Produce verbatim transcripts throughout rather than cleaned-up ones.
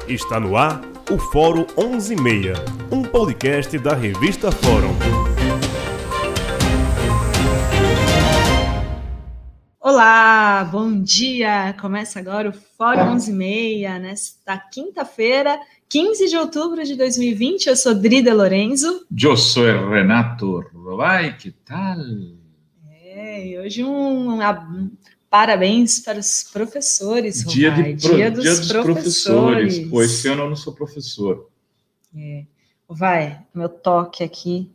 Está no ar o Fórum onze e meia, um podcast da revista Fórum. Olá, bom dia! Começa agora o Fórum onze e meia, nesta quinta-feira, quinze de outubro de dois mil e vinte. Eu sou Drida Lorenzo. Eu sou Renato Rovai, que tal? É, e hoje um, um parabéns para os professores, Rovai. Dia, de pro, dia dos, dia dos professores. professores. Pô, esse ano eu não sou professor. É. Vai, meu toque aqui.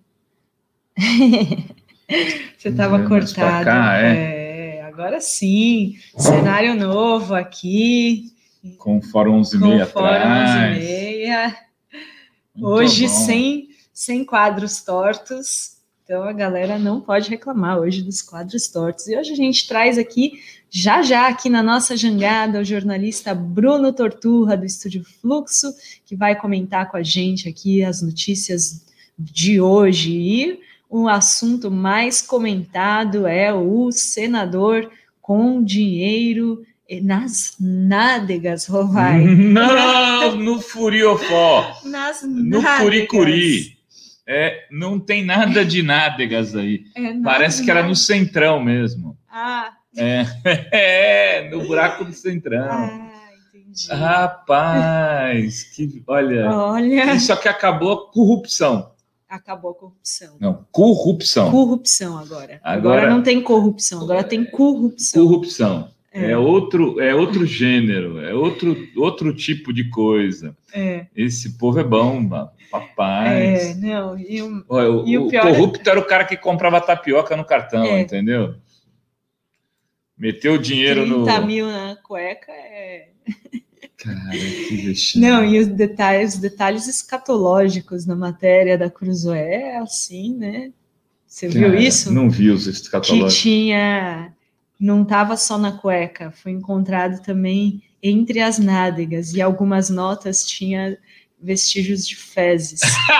Você estava é, cortado. Cá, é. é. Agora sim, cenário novo aqui. Com o Fórum onze e meia atrás. Fórum onze e meia. Hoje sem, sem quadros tortos. Então a galera não pode reclamar hoje dos quadros tortos. E hoje a gente traz aqui, já já aqui na nossa jangada, o jornalista Bruno Torturra, do Estúdio Fluxo, que vai comentar com a gente aqui as notícias de hoje. E o assunto mais comentado é o senador com dinheiro nas nádegas, Rovai. Não, no furiofó. Nas no nádegas. Curicuri. É, não tem nada de nádegas aí. É, parece que era no Centrão mesmo. Ah. É, é no buraco do Centrão. Ah, entendi. Rapaz, que, olha, olha, isso aqui acabou a corrupção. Acabou a corrupção. Não, corrupção. Corrupção agora. Agora, agora não tem corrupção, agora tem corrupção. Corrupção. É, é outro, é outro gênero, é outro, outro tipo de coisa. É. Esse povo é bom, rapaz. É, não, e o, o, e o, o pior corrupto é... era o cara que comprava tapioca no cartão, é. Entendeu? Meteu o dinheiro trinta no... trinta mil na cueca é... Cara, que vexame. Não, e os detalhes, os detalhes escatológicos na matéria da Cruzoé é assim, né? Você Cara, viu isso? Não vi os escatológicos. Que tinha... Não estava só na cueca, foi encontrado também entre as nádegas, e algumas notas tinha vestígios de fezes.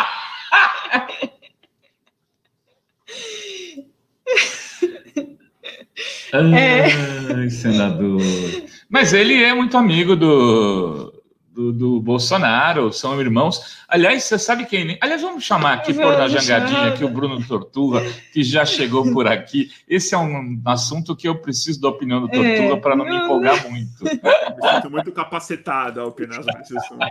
Ai, senador. Mas ele é muito amigo do, do, do Bolsonaro, são irmãos. Aliás, você sabe quem... Aliás, vamos chamar aqui, por na jangadinha, aqui o Bruno Torturra, que já chegou por aqui. Esse é um assunto que eu preciso da opinião do Torturra é, para não me empolgar muito. Me sinto muito capacitado a opinar sobre esse assunto.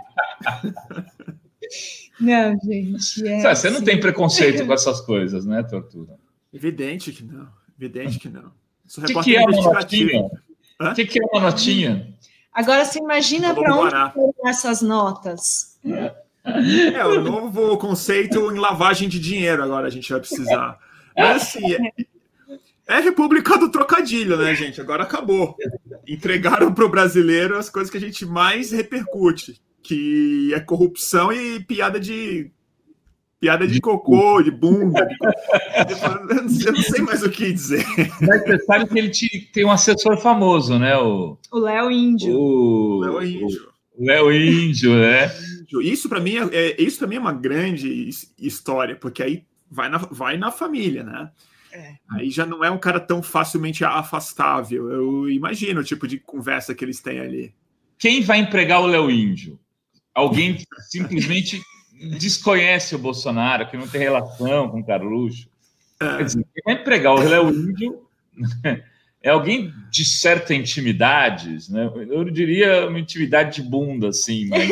Não, gente... É Sabe, você assim. não tem preconceito com essas coisas, né, Torturra? Evidente que não. Evidente que não. O que, que é uma notinha? O que, que é uma notinha? Agora, você imagina para onde foram essas notas? É, o novo conceito em lavagem de dinheiro agora a gente vai precisar. Mas, assim, é, é República do Trocadilho, né, gente? Agora acabou. Entregaram para o brasileiro as coisas que a gente mais repercute, que é corrupção e piada de... Piada de cocô, de bunda. De... Eu não sei mais o que dizer. Mas você sabe que ele tem um assessor famoso, né? O Léo Índio. O Léo Índio. O Léo Índio, né? Isso para mim, é, isso para mim é uma grande história, porque aí vai na, vai na família, né? É. Aí já não é um cara tão facilmente afastável. Eu imagino o tipo de conversa que eles têm ali. Quem vai empregar o Léo Índio? Alguém que simplesmente... desconhece o Bolsonaro, que não tem relação com o Carluxo. É. Quer dizer, quem vai empregar o Léo Índio é alguém de certa intimidade, né? Eu diria uma intimidade de bunda, assim, mas...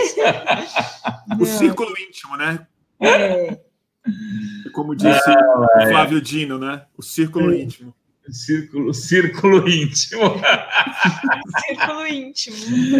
o círculo íntimo, né? É. Como disse ah, Flávio é. Dino, né? O círculo é. íntimo. Círculo, círculo íntimo. Círculo íntimo.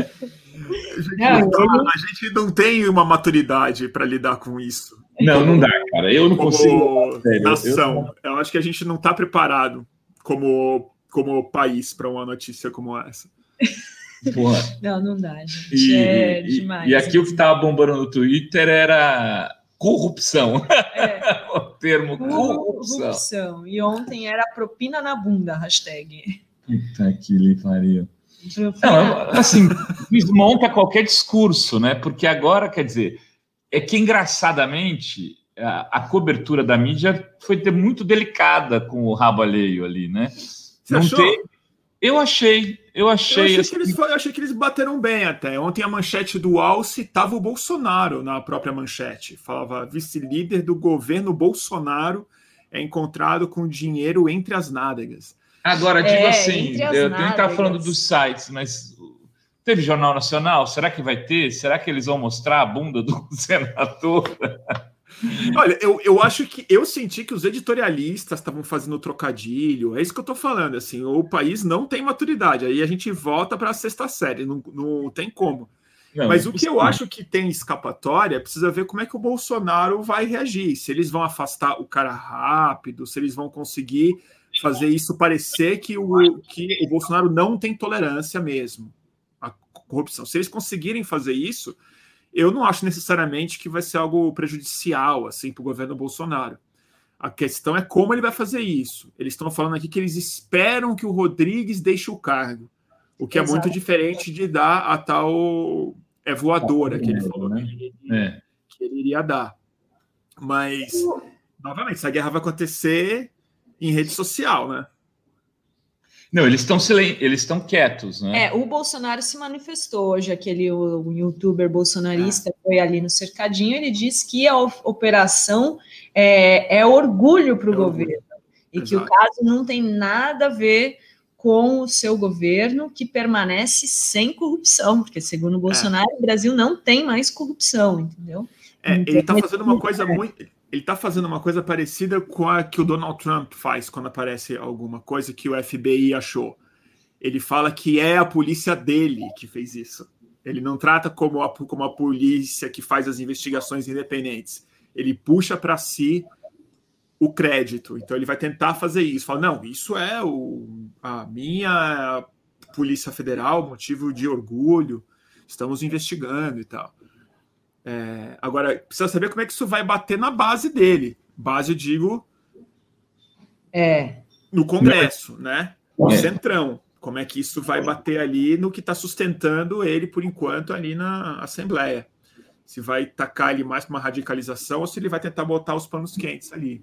A gente, não, não, a gente não tem uma maturidade para lidar com isso. Não, não dá, cara. Eu não como consigo. Nação. Eu... eu acho que a gente não está preparado como, como país para uma notícia como essa. Porra. Não, não dá, gente. E, é e, demais. E aqui o que estava bombando no Twitter era corrupção. É. O termo corrupção. corrupção. E ontem era propina na bunda, hashtag. Puta que lhe pariu. Não, assim, desmonta qualquer discurso, né? Porque agora, quer dizer, é que engraçadamente a, a cobertura da mídia foi muito delicada com o rabo alheio ali, né? Você achou? Tem... Eu achei. eu achei... Eu achei, assim... que eles, eu achei que eles bateram bem até. Ontem a manchete do U O L citava o Bolsonaro na própria manchete. Falava, vice-líder do governo Bolsonaro é encontrado com dinheiro entre as nádegas. Agora, digo É, assim, entre as eu nem estava nádegas. falando dos sites, mas teve Jornal Nacional? Será que vai ter? Será que eles vão mostrar a bunda do senador? Olha, eu, eu acho que eu senti que os editorialistas estavam fazendo trocadilho. É isso que eu tô falando. Assim, o país não tem maturidade. Aí a gente volta para a sexta série. Não, não tem como. Não, Mas o que eu sim. acho que tem escapatória, precisa ver como é que o Bolsonaro vai reagir. Se eles vão afastar o cara rápido, se eles vão conseguir fazer isso parecer que o, que o Bolsonaro não tem tolerância mesmo à corrupção. Se eles conseguirem fazer isso, eu não acho necessariamente que vai ser algo prejudicial assim, para o governo Bolsonaro. A questão é como ele vai fazer isso. Eles estão falando aqui que eles esperam que o Rodrigues deixe o cargo, o que Exato. É muito diferente de dar a tal é, voadora que ele falou né? que, ele, é. que ele iria dar. Mas, novamente, essa guerra vai acontecer em rede social, né? Não, eles estão eles estão quietos, né? É, o Bolsonaro se manifestou hoje, aquele o, o youtuber bolsonarista é. foi ali no cercadinho, ele disse que a operação é, é orgulho para o é governo orgulho. E Exato. Que o caso não tem nada a ver com o seu governo, que permanece sem corrupção, porque segundo o Bolsonaro, é. o Brasil não tem mais corrupção, entendeu? É, ele está fazendo uma coisa muito... Ele está fazendo uma coisa parecida com a que o Donald Trump faz quando aparece alguma coisa que o F B I achou. Ele fala que é a polícia dele que fez isso. Ele não trata como a, como a polícia que faz as investigações independentes. Ele puxa para si o crédito. Então ele vai tentar fazer isso. Fala, não, isso é o, a minha Polícia Federal, motivo de orgulho. Estamos investigando e tal. É, agora, precisa saber como é que isso vai bater na base dele. Base, eu digo, é. no Congresso, né? No é. Centrão. Como é que isso vai bater ali no que está sustentando ele, por enquanto, ali na Assembleia. Se vai tacar ele mais para uma radicalização ou se ele vai tentar botar os panos quentes ali.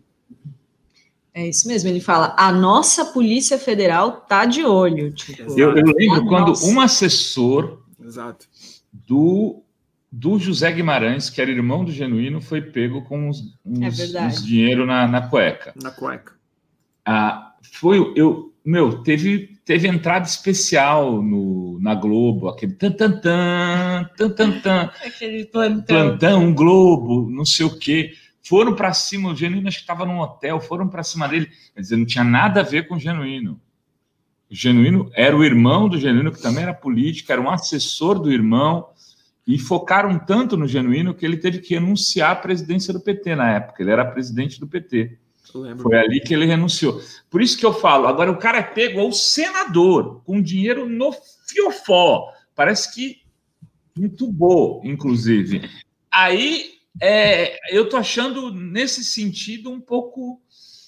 É isso mesmo, ele fala, a nossa Polícia Federal tá de olho. Tipo, eu, eu lembro quando nossa. um assessor Exato. do... do José Guimarães, que era irmão do Genuíno, foi pego com uns, uns, é uns dinheiro na, na cueca. Na cueca. Ah, foi, eu, meu, teve, teve entrada especial no, na Globo, aquele tan tan tan, tan tan tan, aquele plantão. plantão, Globo, não sei o quê. Foram para cima, o Genuíno acho que estava num hotel, foram para cima dele. Quer dizer, não tinha nada a ver com o Genuíno. O Genuíno era o irmão do Genuíno, que também era político, era um assessor do irmão. E focaram tanto no Genuíno que ele teve que renunciar à presidência do P T na época. Ele era presidente do P T. Foi ali que ele renunciou. Por isso que eu falo, agora o cara é pego ao senador, com dinheiro no fiofó. Parece que entubou, inclusive. Aí, é, eu tô achando, nesse sentido, um pouco,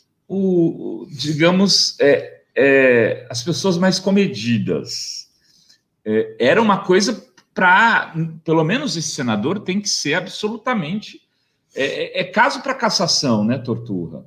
o, digamos, é, é, as pessoas mais comedidas. É, era uma coisa... para, pelo menos esse senador tem que ser absolutamente... É, é caso para cassação, né, Torturra?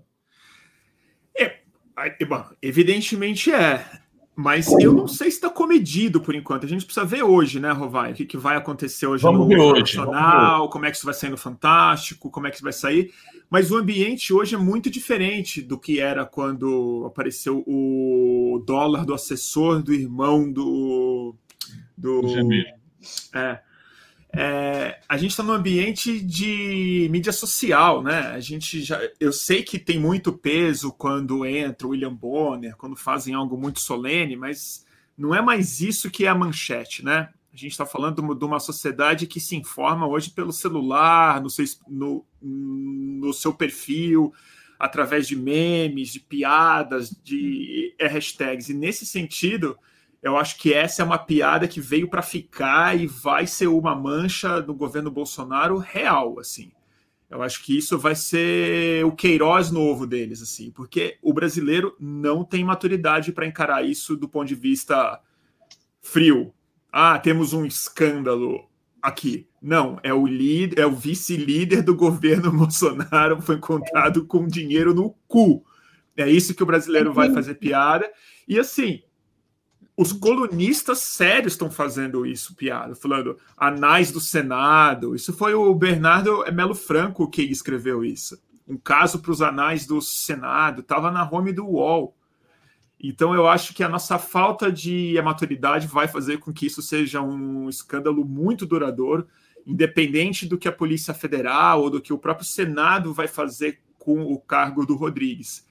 É, bom, evidentemente é. Mas eu não sei se está comedido por enquanto. A gente precisa ver hoje, né, Rovai? O que, que vai acontecer hoje vamos no ver hoje, Nacional, como é que isso vai sair no Fantástico, como é que isso vai sair. Mas o ambiente hoje é muito diferente do que era quando apareceu o dólar do assessor do irmão do... do É, é, a gente está num ambiente de mídia social, né? A gente já, eu sei que tem muito peso quando entra o William Bonner, quando fazem algo muito solene, mas não é mais isso que é a manchete, né? A gente está falando de uma sociedade que se informa hoje pelo celular, no seu, no, no seu perfil, através de memes, de piadas, de hashtags. E nesse sentido... eu acho que essa é uma piada que veio para ficar e vai ser uma mancha do governo Bolsonaro real, assim. Eu acho que isso vai ser o Queiroz novo deles, assim, porque o brasileiro não tem maturidade para encarar isso do ponto de vista frio. Ah, temos um escândalo aqui. Não, é o líder, é o vice-líder do governo Bolsonaro foi encontrado com dinheiro no cu. É isso que o brasileiro vai fazer piada. E assim, os colunistas sérios estão fazendo isso, piada, falando anais do Senado. Isso foi o Bernardo Melo Franco que escreveu isso. Um caso para os anais do Senado, estava na home do U O L. Então, eu acho que a nossa falta de maturidade vai fazer com que isso seja um escândalo muito duradouro, independente do que a Polícia Federal ou do que o próprio Senado vai fazer com o cargo do Rodrigues.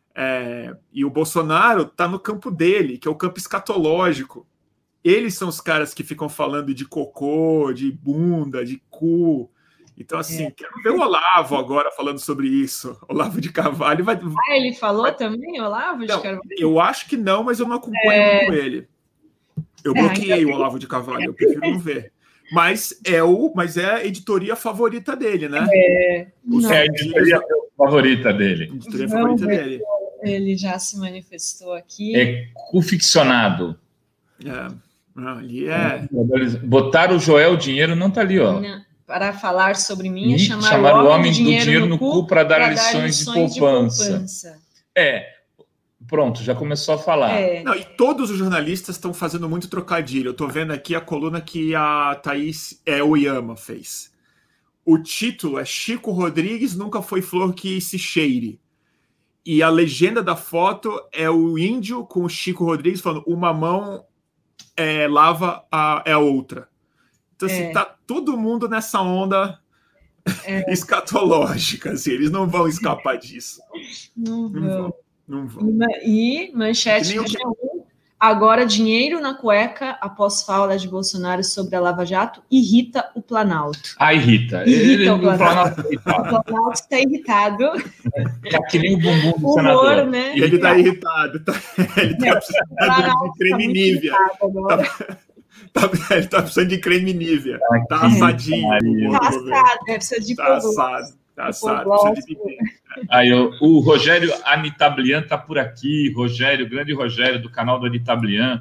É, e o Bolsonaro está no campo dele, que é o campo escatológico. Eles são os caras que ficam falando de cocô, de bunda, de cu. Então, assim, é. quero ver o Olavo agora falando sobre isso. Olavo de Carvalho vai... Ah, ele falou vai... também, Olavo de não, Carvalho? Eu acho que não, mas eu não acompanho é... muito ele. Eu bloqueei é, o Olavo de Carvalho, eu prefiro não ver. Mas é, o, mas é a editoria favorita dele, né? É, é a editoria favorita dele. A editoria favorita dele. Ele já se manifestou aqui. É o ficcionado. É, ali é... Botar o Joel Dinheiro não tá ali, ó. Não. Para falar sobre mim, é chamar, chamar o homem, homem do dinheiro, do dinheiro no cu para dar, dar lições, lições de, poupança. de poupança. É, pronto, já começou a falar. É. Não, e todos os jornalistas estão fazendo muito trocadilho. Eu estou vendo aqui a coluna que a Thaís é, Oyama fez. O título é Chico Rodrigues nunca foi flor que se cheire. E a legenda da foto é o índio com o Chico Rodrigues falando uma mão é, lava a, é a outra. Então, assim, é. tá todo mundo nessa onda é. escatológica, assim, eles não vão escapar disso. Não, não vão. vão. Não vão. E manchete um, agora dinheiro na cueca após fala de Bolsonaro sobre a Lava Jato irrita o Planalto. Ah, irrita. Irrita Ele, o Planalto. O Planalto, o Planalto está irritado. Tá que nem o bumbum do Humor, senador. Né? Ele está irritado. Tá, ele está precisando de creme tá Nívea. Tá, tá, ele está precisando de creme Nívea. Ah, tá assadinho. Tá assado, precisa de Tá assado. Tá assado, precisa de pipi. Aí, o, o Rogério Anitablian está por aqui. Rogério, grande Rogério, do canal do Anitablian.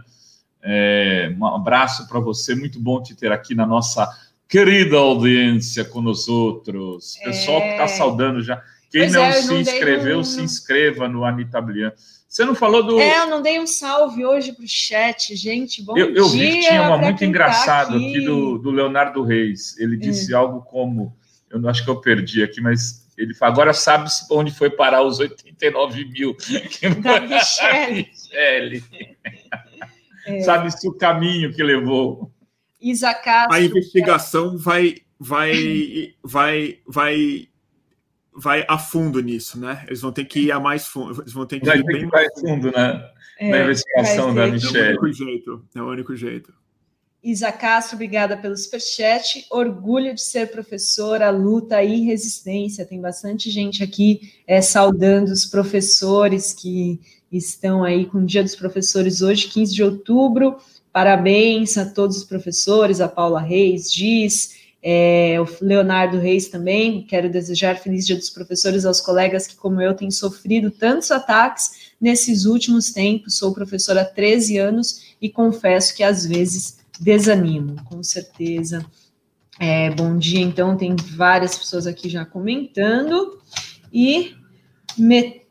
É, um abraço para você. Muito bom te ter aqui na nossa querida audiência com nós outros. Pessoal é... que está saudando já. Quem não é, se não inscreveu, um... se inscreva no Anitablian. Você não falou do... É, eu não dei um salve hoje pro chat, gente. Bom eu, dia. Eu vi que tinha uma muito engraçado aqui, aqui do, do Leonardo Reis. Ele disse é. algo como... Eu não acho que eu perdi aqui, mas ele fala, agora sabe-se onde foi parar os oitenta e nove mil. Da Michele. Michele. É. Sabe-se o caminho que levou. Isa Castro. A investigação vai, vai, vai, vai, vai a fundo nisso, né? Eles vão ter que ir a mais fundo. Eles vão ter que vai ir ter bem que mais fundo, né? É, na investigação da Michele. É o único jeito. É o único jeito. Isa Castro, obrigada pelo superchat. Orgulho de ser professora, luta e resistência. Tem bastante gente aqui é, saudando os professores que estão aí com o Dia dos Professores hoje, quinze de outubro. Parabéns a todos os professores, a Paula Reis diz, é, o Leonardo Reis também. Quero desejar feliz Dia dos Professores aos colegas que, como eu, têm sofrido tantos ataques nesses últimos tempos. Sou professora há treze anos e confesso que, às vezes, desanimo, com certeza. É, bom dia, então, tem várias pessoas aqui já comentando. E me,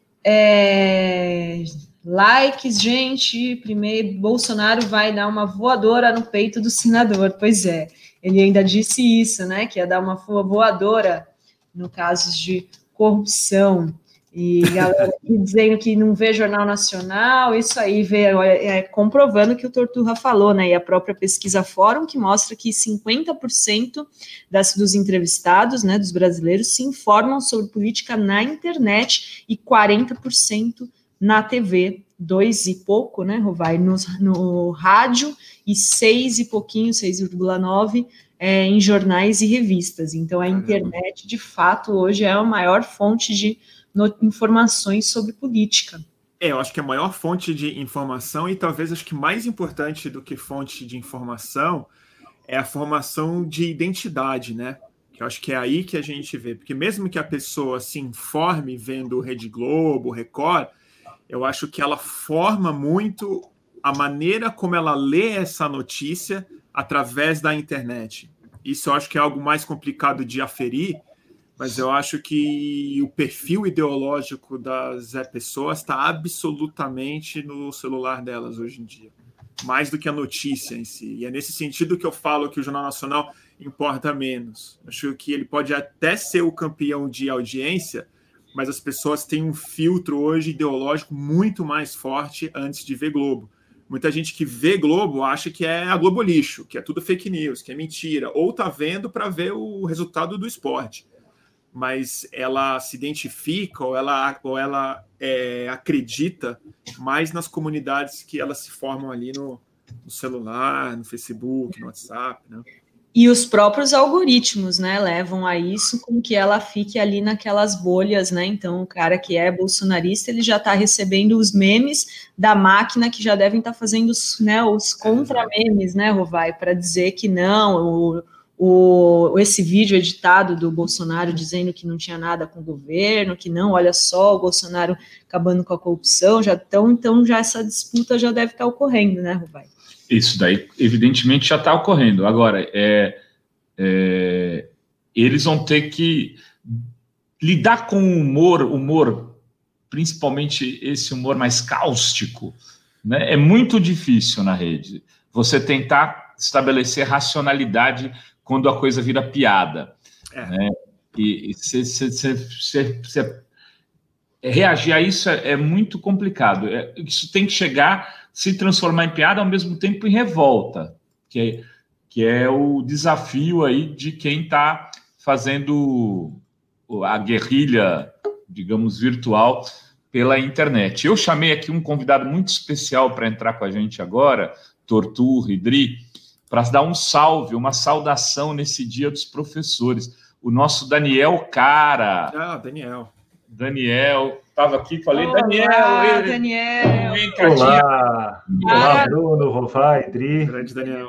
é, likes, gente. Primeiro, Bolsonaro vai dar uma voadora no peito do senador. Pois é, ele ainda disse isso, né? Que ia dar uma voadora no caso de corrupção. E galera aqui dizendo que não vê Jornal Nacional, isso aí vê, é, comprovando que o Torturra falou, né? E a própria pesquisa Fórum, que mostra que cinquenta por cento das, dos entrevistados, né, dos brasileiros, se informam sobre política na internet e quarenta por cento na T V, dois e pouco, né, Rovai, no, no rádio e seis e pouquinho, seis vírgula nove é, em jornais e revistas. Então a internet, de fato, hoje é a maior fonte de No, informações sobre política. É, eu acho que a maior fonte de informação, e talvez acho que mais importante do que fonte de informação, é a formação de identidade, né? Que eu acho que é aí que a gente vê. Porque mesmo que a pessoa se informe vendo Rede Globo, Record, eu acho que ela forma muito a maneira como ela lê essa notícia através da internet. Isso eu acho que é algo mais complicado de aferir, mas eu acho que o perfil ideológico das pessoas está absolutamente no celular delas hoje em dia. mais do que a notícia em si. E é nesse sentido que eu falo que o Jornal Nacional importa menos. Acho que ele pode até ser o campeão de audiência, mas as pessoas têm um filtro hoje ideológico muito mais forte antes de ver Globo. Muita gente que vê Globo acha que é a Globo lixo, que é tudo fake news, que é mentira, ou está vendo para ver o resultado do esporte. Mas ela se identifica ou ela, ou ela é, acredita mais nas comunidades que elas se formam ali no, no celular, no Facebook, no WhatsApp, né? E os próprios algoritmos, né, levam a isso com que ela fique ali naquelas bolhas, né? Então, o cara que é bolsonarista, ele já está recebendo os memes da máquina que já devem estar tá fazendo os, né, os contra-memes, né, Rovai, para dizer que não, o, o, esse vídeo editado do Bolsonaro dizendo que não tinha nada com o governo, que não, olha só, o Bolsonaro acabando com a corrupção, já tão, então já essa disputa já deve estar tá ocorrendo, né, Rovai? Isso daí, evidentemente, já está ocorrendo. Agora, é, é, eles vão ter que lidar com o humor, humor, principalmente esse humor mais cáustico, né? É muito difícil na rede. Você tentar estabelecer racionalidade quando a coisa vira piada. É. Né? E se, se, se, se, se reagir a isso é, é muito complicado. É, isso tem que chegar... se transformar em piada, ao mesmo tempo em revolta, que é, que é o desafio aí de quem está fazendo a guerrilha, digamos, virtual pela internet. Eu chamei aqui um convidado muito especial para entrar com a gente agora, Tortur Ridri, para dar um salve, uma saudação nesse Dia dos Professores. O nosso Daniel Cara. Ah, Daniel. Daniel, estava aqui, falei, Olá, Daniel. Ele, Daniel. Entra, Olá, olá, Bruno, Rovai, Dri. Grande Daniel.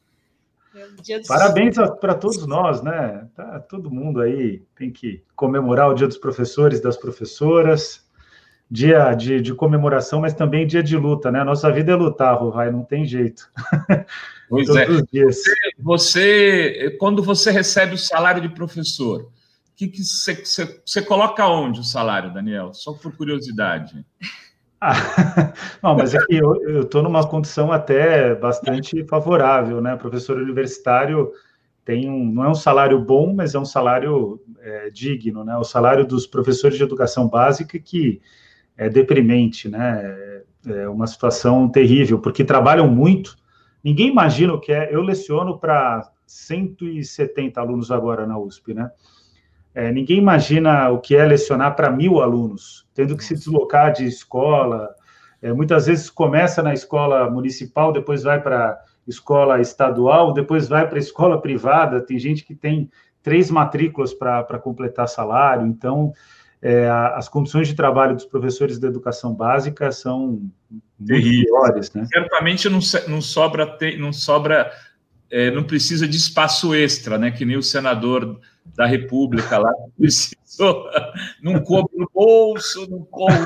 Parabéns para todos nós, né? Tá, todo mundo aí tem que comemorar o Dia dos Professores, das professoras, dia de, de comemoração, mas também dia de luta, né? Nossa vida é lutar, Rovai, não tem jeito. Pois todos é. os dias. Você, você, quando você recebe o salário de professor, que que você, você, você coloca onde o salário, Daniel? Só por curiosidade. Ah, não, mas é que eu estou numa condição até bastante favorável, né? Professor universitário tem um, não é um salário bom, mas é um salário é, digno, né? O salário dos professores de educação básica que é deprimente, né? É uma situação terrível, porque trabalham muito. Ninguém imagina o que é. Eu leciono para cento e setenta alunos agora na U S P, né? É, ninguém imagina o que é lecionar para mil alunos, tendo que se deslocar de escola. É, muitas vezes começa na escola municipal, depois vai para escola estadual, depois vai para escola privada. Tem gente que tem três matrículas para completar salário. Então, é, as condições de trabalho dos professores da educação básica são muito piores, né? Certamente não, não sobra, não sobra, é, não precisa de espaço extra, né? Que nem o senador da República lá, precisou, não coube no bolso, não coube.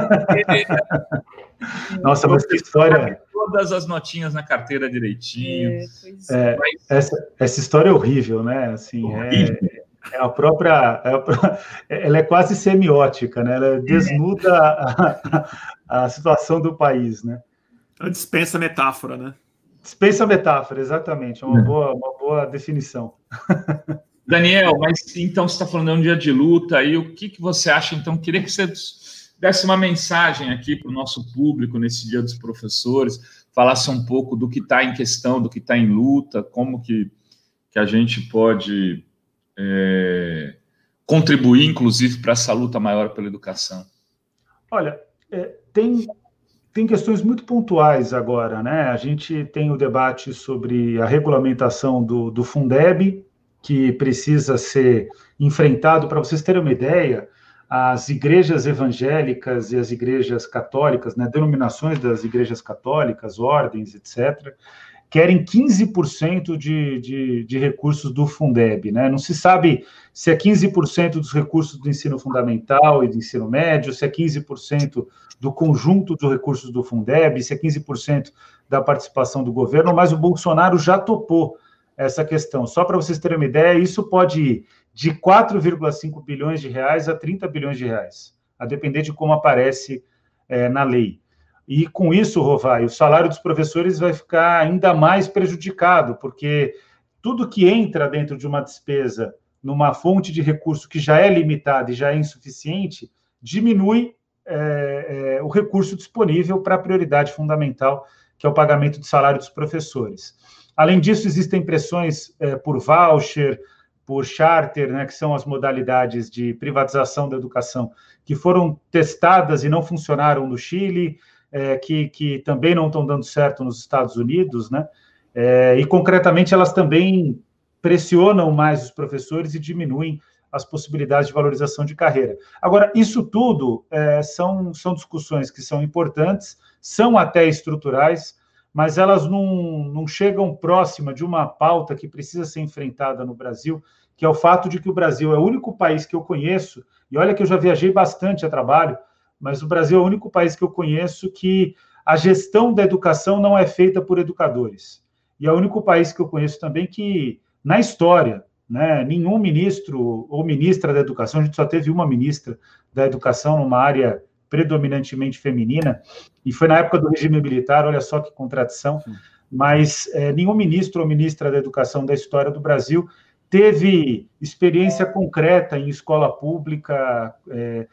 Nossa, mas que história. Todas as notinhas na carteira direitinho. É, é. Mas... essa, essa história é horrível, né? Assim, é, é a própria. É a, ela é quase semiótica, né? Ela desnuda a, a, a situação do país, né? Ela dispensa metáfora, né? Dispensa metáfora, exatamente. É uma, boa, uma boa definição. Daniel, mas então você está falando de um dia de luta, e o que, que você acha? Então, queria que você desse uma mensagem aqui para o nosso público nesse Dia dos Professores, falasse um pouco do que está em questão, do que está em luta, como que, que a gente pode é, contribuir, inclusive, para essa luta maior pela educação. Olha, é, tem, tem questões muito pontuais agora, né? A gente tem o debate sobre a regulamentação do, do Fundeb, que precisa ser enfrentado. Para vocês terem uma ideia, as igrejas evangélicas e as igrejas católicas, né, denominações das igrejas católicas, ordens, etcétera, querem quinze por cento de, de, de recursos do Fundeb, né? Não se sabe se é quinze por cento dos recursos do ensino fundamental e do ensino médio, se é quinze por cento do conjunto dos recursos do Fundeb, se é quinze por cento da participação do governo, mas o Bolsonaro já topou essa questão. Só para vocês terem uma ideia, isso pode ir de quatro vírgula cinco bilhões de reais a trinta bilhões de reais, a depender de como aparece é, na lei. E com isso, Rovai, o salário dos professores vai ficar ainda mais prejudicado, porque tudo que entra dentro de uma despesa numa fonte de recurso que já é limitada e já é insuficiente, diminui é, é, o recurso disponível para a prioridade fundamental, que é o pagamento do salário dos professores. Além disso, existem pressões é, por voucher, por charter, né, que são as modalidades de privatização da educação, que foram testadas e não funcionaram no Chile, é, que, que também não estão dando certo nos Estados Unidos, né? É, e, concretamente, elas também pressionam mais os professores e diminuem as possibilidades de valorização de carreira. Agora, isso tudo é, são, são discussões que são importantes, são até estruturais, mas elas não, não chegam próxima de uma pauta que precisa ser enfrentada no Brasil, que é o fato de que o Brasil é o único país que eu conheço, e olha que eu já viajei bastante a trabalho, mas o Brasil é o único país que eu conheço que a gestão da educação não é feita por educadores. E é o único país que eu conheço também que, na história, né, nenhum ministro ou ministra da educação, a gente só teve uma ministra da educação numa área predominantemente feminina, e foi na época do regime militar, olha só que contradição, mas é, nenhum ministro ou ministra da educação da história do Brasil teve experiência concreta em escola pública, é,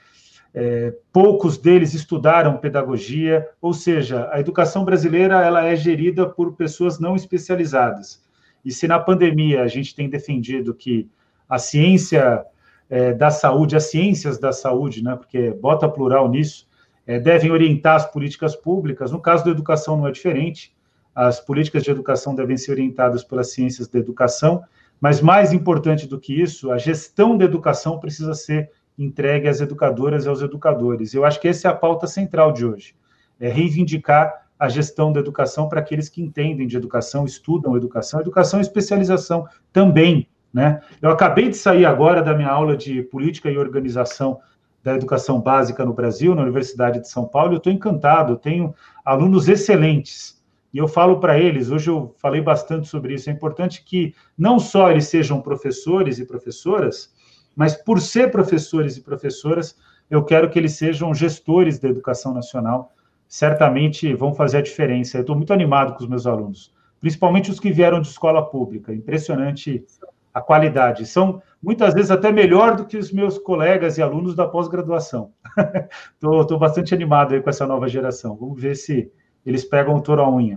é, poucos deles estudaram pedagogia, ou seja, a educação brasileira ela é gerida por pessoas não especializadas. E se na pandemia a gente tem defendido que a ciência é, da saúde, as ciências da saúde, né, porque bota plural nisso, é, devem orientar as políticas públicas, no caso da educação não é diferente, as políticas de educação devem ser orientadas pelas ciências da educação, mas mais importante do que isso, a gestão da educação precisa ser entregue às educadoras e aos educadores. Eu acho que essa é a pauta central de hoje, é reivindicar a gestão da educação para aqueles que entendem de educação, estudam educação, educação e especialização também, né? Eu acabei de sair agora da minha aula de política e organização da educação básica no Brasil, na Universidade de São Paulo, eu estou encantado, eu tenho alunos excelentes, e eu falo para eles, hoje eu falei bastante sobre isso, é importante que não só eles sejam professores e professoras, mas por ser professores e professoras, eu quero que eles sejam gestores da educação nacional, certamente vão fazer a diferença. Eu estou muito animado com os meus alunos, principalmente os que vieram de escola pública, impressionante a qualidade. São, muitas vezes, até melhor do que os meus colegas e alunos da pós-graduação. Estou bastante animado aí com essa nova geração. Vamos ver se eles pegam o touro à unha.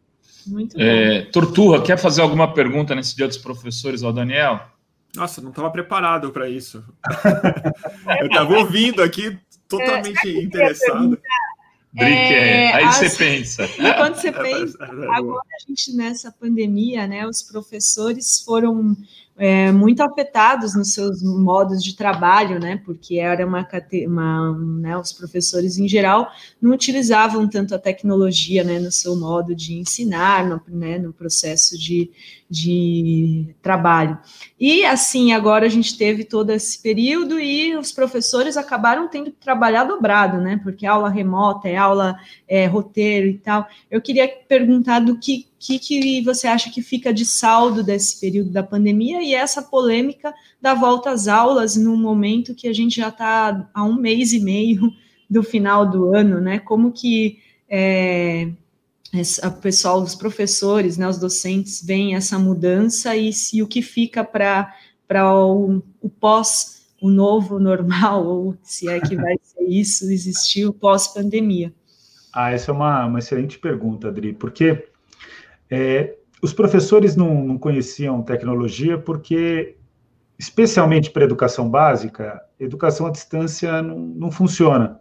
Muito bom. É, Torturra, quer fazer alguma pergunta nesse Dia dos Professores ao Daniel? Nossa, não estava preparado para isso. Eu estava ouvindo aqui, totalmente é, interessado. É, aí as... você pensa. Quando você pensa, agora a gente nessa pandemia, né, os professores foram é, muito afetados nos seus modos de trabalho, né, porque era uma, uma né, os professores em geral não utilizavam tanto a tecnologia, né, no seu modo de ensinar, no, né, no processo de, de trabalho. E assim, agora a gente teve todo esse período e os professores acabaram tendo que trabalhar dobrado, né, porque aula remota é aula, é, roteiro e tal. Eu queria perguntar do que que, que você acha que fica de saldo desse período da pandemia e essa polêmica da volta às aulas num momento que a gente já está há um mês e meio do final do ano, né? Como que é, o pessoal, os professores, né, os docentes, veem essa mudança e se o que fica para o, o pós, o novo normal, ou se é que vai ser isso, existir o pós-pandemia? Ah, essa é uma, uma excelente pergunta, Adri, porque É, os professores não, não conheciam tecnologia porque, especialmente para a educação básica, educação à distância não, não funciona.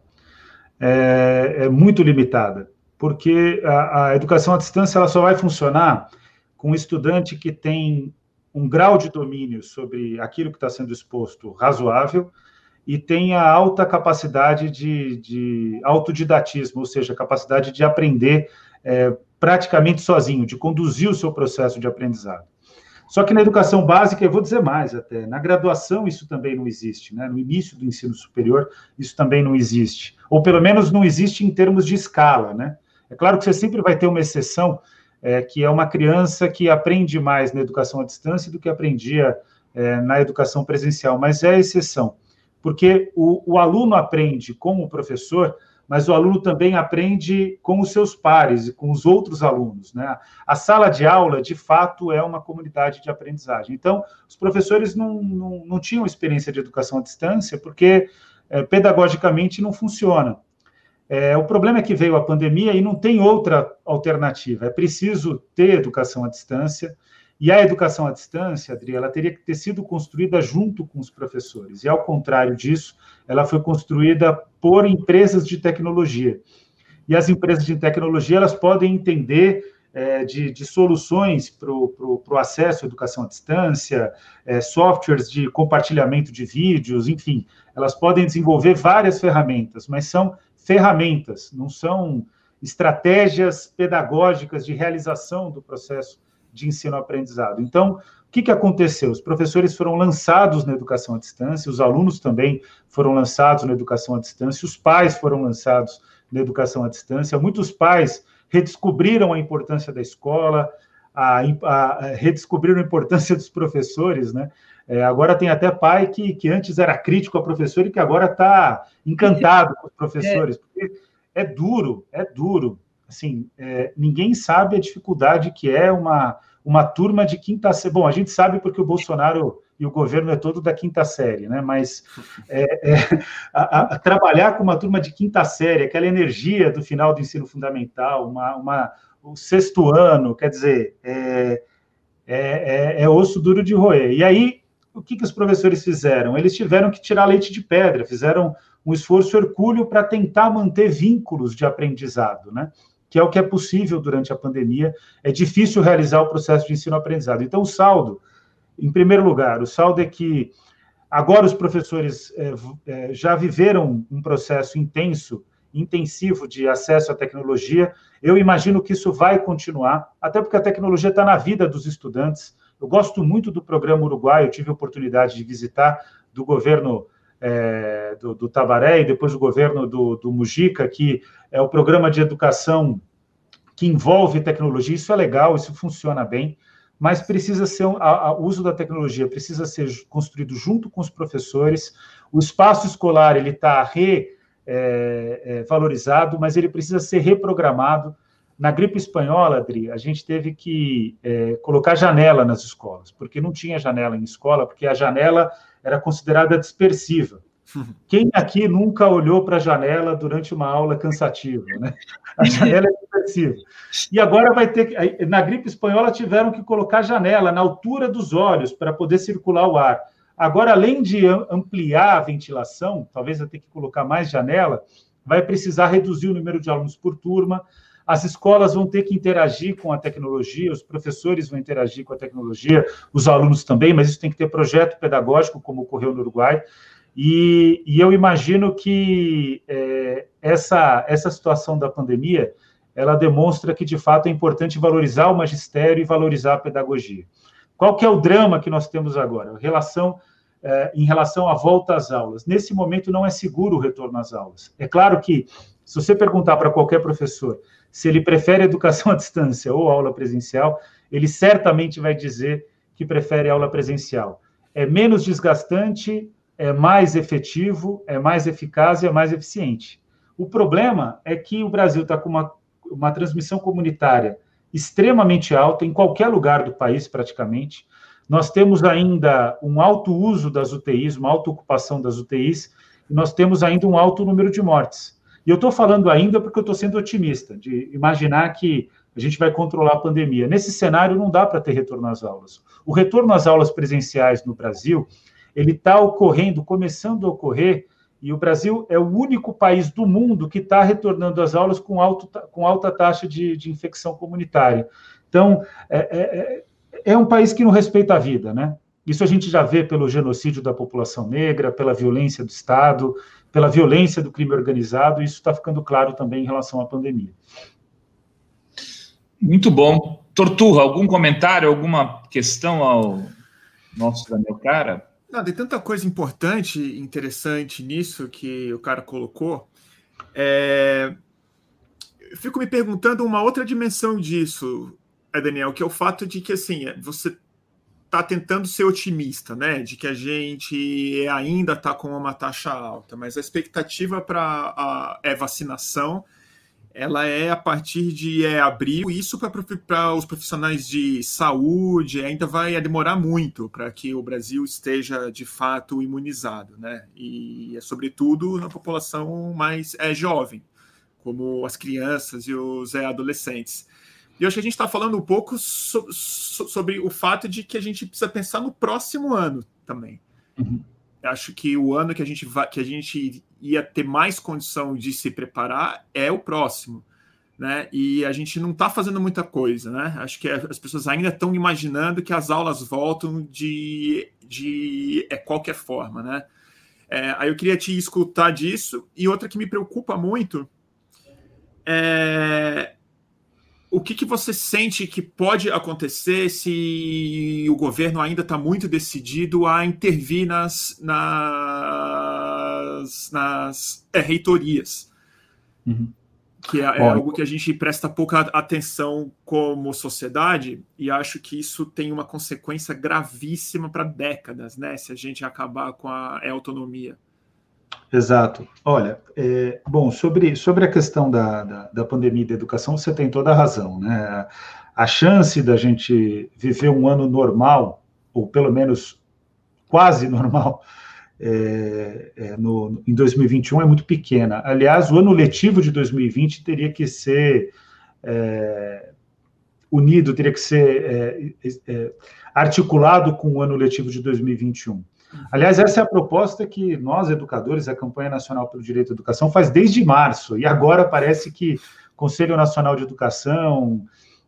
É, é muito limitada, porque a, a educação à distância ela só vai funcionar com um estudante que tem um grau de domínio sobre aquilo que está sendo exposto razoável e tenha alta capacidade de, de autodidatismo, ou seja, capacidade de aprender é, praticamente sozinho, de conduzir o seu processo de aprendizado. Só que na educação básica, eu vou dizer mais até, na graduação isso também não existe, né? No início do ensino superior isso também não existe, ou pelo menos não existe em termos de escala, né? É claro que você sempre vai ter uma exceção, é, que é uma criança que aprende mais na educação à distância do que aprendia é, na educação presencial, mas é a exceção, porque o, o aluno aprende com o professor mas o aluno também aprende com os seus pares e com os outros alunos, né? A sala de aula, de fato, é uma comunidade de aprendizagem. Então, os professores não, não, não tinham experiência de educação à distância, porque é, pedagogicamente não funciona. É, o problema é que veio a pandemia e não tem outra alternativa. É preciso ter educação à distância, e a educação à distância, Adri, ela teria que ter sido construída junto com os professores. E, ao contrário disso, ela foi construída por empresas de tecnologia. E as empresas de tecnologia, elas podem entender é, de, de soluções para o acesso à educação à distância, é, softwares de compartilhamento de vídeos, enfim, elas podem desenvolver várias ferramentas, mas são ferramentas, não são estratégias pedagógicas de realização do processo de ensino-aprendizado. Então, o que, que aconteceu? Os professores foram lançados na educação à distância, os alunos também foram lançados na educação à distância, os pais foram lançados na educação à distância, muitos pais redescobriram a importância da escola, a, a, a redescobriram a importância dos professores, né? É, agora tem até pai que, que antes era crítico ao professor e que agora está encantado com os professores, porque é duro, é duro. Assim, é, ninguém sabe a dificuldade que é uma, uma turma de quinta série. Bom, a gente sabe porque o Bolsonaro e o governo é todo da quinta série, né? Mas é, é, a, a, trabalhar com uma turma de quinta série, aquela energia do final do ensino fundamental, uma, uma, o sexto ano, quer dizer, é, é, é osso duro de roer. E aí, o que, que os professores fizeram? Eles tiveram que tirar leite de pedra, fizeram um esforço hercúleo para tentar manter vínculos de aprendizado, né? Que é o que é possível durante a pandemia. É difícil realizar o processo de ensino-aprendizado. Então, o saldo, em primeiro lugar, o saldo é que agora os professores é, é, já viveram um processo intenso, intensivo de acesso à tecnologia. Eu imagino que isso vai continuar, até porque a tecnologia está na vida dos estudantes. Eu gosto muito do programa uruguaio, eu tive a oportunidade de visitar, do governo é, do, do Tabaré e depois do governo do, do Mujica, que é o programa de educação que envolve tecnologia. Isso é legal, isso funciona bem, mas precisa ser, o uso da tecnologia precisa ser construído junto com os professores. O espaço escolar ele está revalorizado, é, é, mas ele precisa ser reprogramado. Na gripe espanhola, Adri, a gente teve que é, colocar janela nas escolas, porque não tinha janela em escola, porque a janela era considerada dispersiva. Quem aqui nunca olhou para a janela durante uma aula cansativa, né? A janela é dispersiva. E agora vai ter que... Na gripe espanhola tiveram que colocar janela na altura dos olhos para poder circular o ar. Agora, além de ampliar a ventilação, talvez vai ter que colocar mais janela, vai precisar reduzir o número de alunos por turma. As escolas vão ter que interagir com a tecnologia, os professores vão interagir com a tecnologia, os alunos também, mas isso tem que ter projeto pedagógico, como ocorreu no Uruguai. E, e eu imagino que é, essa, essa situação da pandemia, ela demonstra que, de fato, é importante valorizar o magistério e valorizar a pedagogia. Qual que é o drama que nós temos agora? Relação, é, em relação à volta às aulas. Nesse momento, não é seguro o retorno às aulas. É claro que, se você perguntar para qualquer professor se ele prefere educação à distância ou aula presencial, ele certamente vai dizer que prefere aula presencial. É menos desgastante, é mais efetivo, é mais eficaz e é mais eficiente. O problema é que o Brasil está com uma, uma transmissão comunitária extremamente alta, em qualquer lugar do país, praticamente. Nós temos ainda um alto uso das U T Is, uma alta ocupação das U T Is, e nós temos ainda um alto número de mortes. E eu estou falando ainda porque eu estou sendo otimista, de imaginar que a gente vai controlar a pandemia. Nesse cenário, não dá para ter retorno às aulas. O retorno às aulas presenciais no Brasil, ele está ocorrendo, começando a ocorrer, e o Brasil é o único país do mundo que está retornando às aulas com, alto, com alta taxa de, de infecção comunitária. Então, é, é, é um país que não respeita a vida, né? Isso a gente já vê pelo genocídio da população negra, pela violência do Estado, pela violência do crime organizado, e isso está ficando claro também em relação à pandemia. Muito bom. Torturra, algum comentário, alguma questão ao nosso Daniel Cara? Não, tem tanta coisa importante e interessante nisso que o cara colocou. É... Eu fico me perguntando uma outra dimensão disso, Daniel, que é o fato de que, assim, você está tentando ser otimista, né? De que a gente ainda está com uma taxa alta, mas a expectativa para a é vacinação, ela é a partir de é, abril, e isso para os profissionais de saúde ainda vai demorar muito para que o Brasil esteja de fato imunizado, né? E é sobretudo na população mais é, jovem, como as crianças e os é, adolescentes. E hoje a gente está falando um pouco so, so, sobre o fato de que a gente precisa pensar no próximo ano também. Uhum. Acho que o ano que a gente vai, que a gente ia ter mais condição de se preparar é o próximo, né? E a gente não está fazendo muita coisa, né? Acho que as pessoas ainda estão imaginando que as aulas voltam de, de é, qualquer forma, né? É, aí eu queria te escutar disso. E outra que me preocupa muito é o que, que você sente que pode acontecer se o governo ainda está muito decidido a intervir nas, nas, nas é, reitorias, uhum. que é, é algo que a gente presta pouca atenção como sociedade, e acho que isso tem uma consequência gravíssima para décadas, né? Se a gente acabar com a é, autonomia. Exato. Olha, é, bom, sobre, sobre a questão da, da, da pandemia e da educação, você tem toda a razão, né? A chance da gente viver um ano normal, ou pelo menos quase normal, é, é, no, em dois mil e vinte e um é muito pequena. Aliás, o ano letivo de dois mil e vinte teria que ser é, unido, teria que ser é, é, articulado com o ano letivo de dois mil e vinte e um. Aliás, essa é a proposta que nós, educadores, a Campanha Nacional pelo Direito à Educação, faz desde março, e agora parece que o Conselho Nacional de Educação,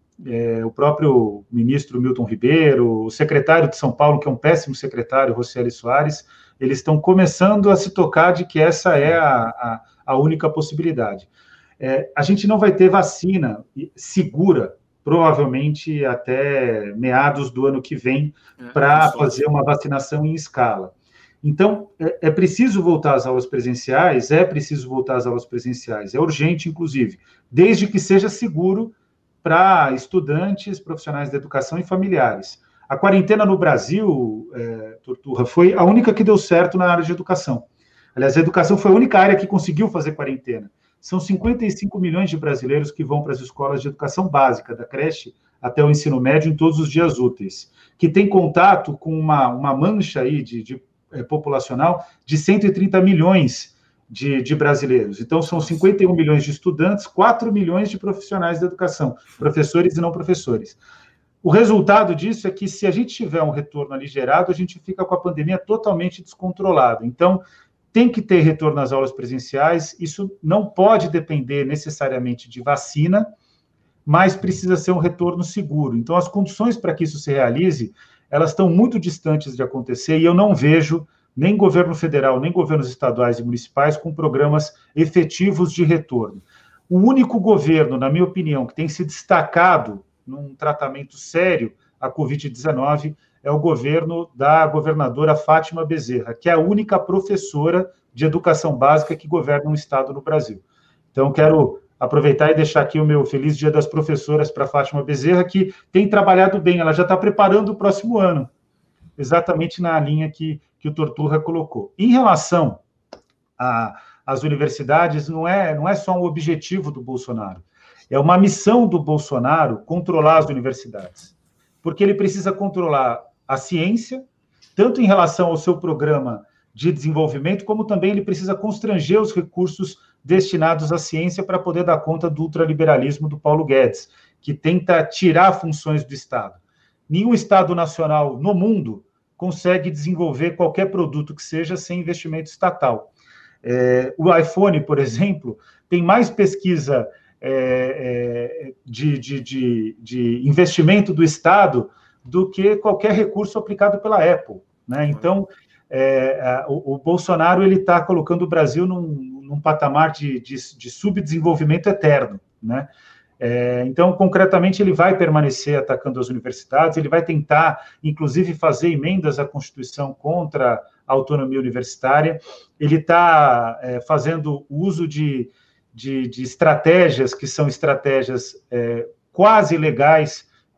é, o próprio ministro Milton Ribeiro, o secretário de São Paulo, que é um péssimo secretário, Rocieli Soares, eles estão começando a se tocar de que essa é a, a, a única possibilidade. É, a gente não vai ter vacina segura, provavelmente até meados do ano que vem, é, para fazer uma vacinação em escala. Então, é, é preciso voltar às aulas presenciais, é preciso voltar às aulas presenciais, é urgente, inclusive, desde que seja seguro para estudantes, profissionais da educação e familiares. A quarentena no Brasil, é, Torturra, foi a única que deu certo na área de educação. Aliás, a educação foi a única área que conseguiu fazer quarentena. São cinquenta e cinco milhões de brasileiros que vão para as escolas de educação básica, da creche até o ensino médio, em todos os dias úteis, que tem contato com uma, uma mancha aí de, de é, populacional de cento e trinta milhões de, de brasileiros. Então, são cinquenta e um milhões de estudantes, quatro milhões de profissionais da educação, professores e não professores. O resultado disso é que, se a gente tiver um retorno aligerado, a gente fica com a pandemia totalmente descontrolada. Então, tem que ter retorno às aulas presenciais, isso não pode depender necessariamente de vacina, mas precisa ser um retorno seguro. Então, as condições para que isso se realize, elas estão muito distantes de acontecer, e eu não vejo nem governo federal, nem governos estaduais e municipais com programas efetivos de retorno. O único governo, na minha opinião, que tem se destacado num tratamento sério à covid dezenove é o governo da governadora Fátima Bezerra, que é a única professora de educação básica que governa um estado no Brasil. Então, quero aproveitar e deixar aqui o meu feliz Dia das Professoras para Fátima Bezerra, que tem trabalhado bem, ela já está preparando o próximo ano, exatamente na linha que, que o Torturra colocou. Em relação às universidades, não é, não é só um objetivo do Bolsonaro, é uma missão do Bolsonaro controlar as universidades, porque ele precisa controlar a ciência, tanto em relação ao seu programa de desenvolvimento, como também ele precisa constranger os recursos destinados à ciência para poder dar conta do ultraliberalismo do Paulo Guedes, que tenta tirar funções do Estado. Nenhum Estado nacional no mundo consegue desenvolver qualquer produto que seja sem investimento estatal. É, o iPhone, por exemplo, tem mais pesquisa é, é, de, de, de, de investimento do Estado do que qualquer recurso aplicado pela Apple, né? Então, é, o, o Bolsonaro ele está colocando o Brasil num, num patamar de, de, de subdesenvolvimento eterno, né? É, então, concretamente, ele vai permanecer atacando as universidades, ele vai tentar, inclusive, fazer emendas à Constituição contra a autonomia universitária, ele está é, fazendo uso de, de, de estratégias que são estratégias é, quase legais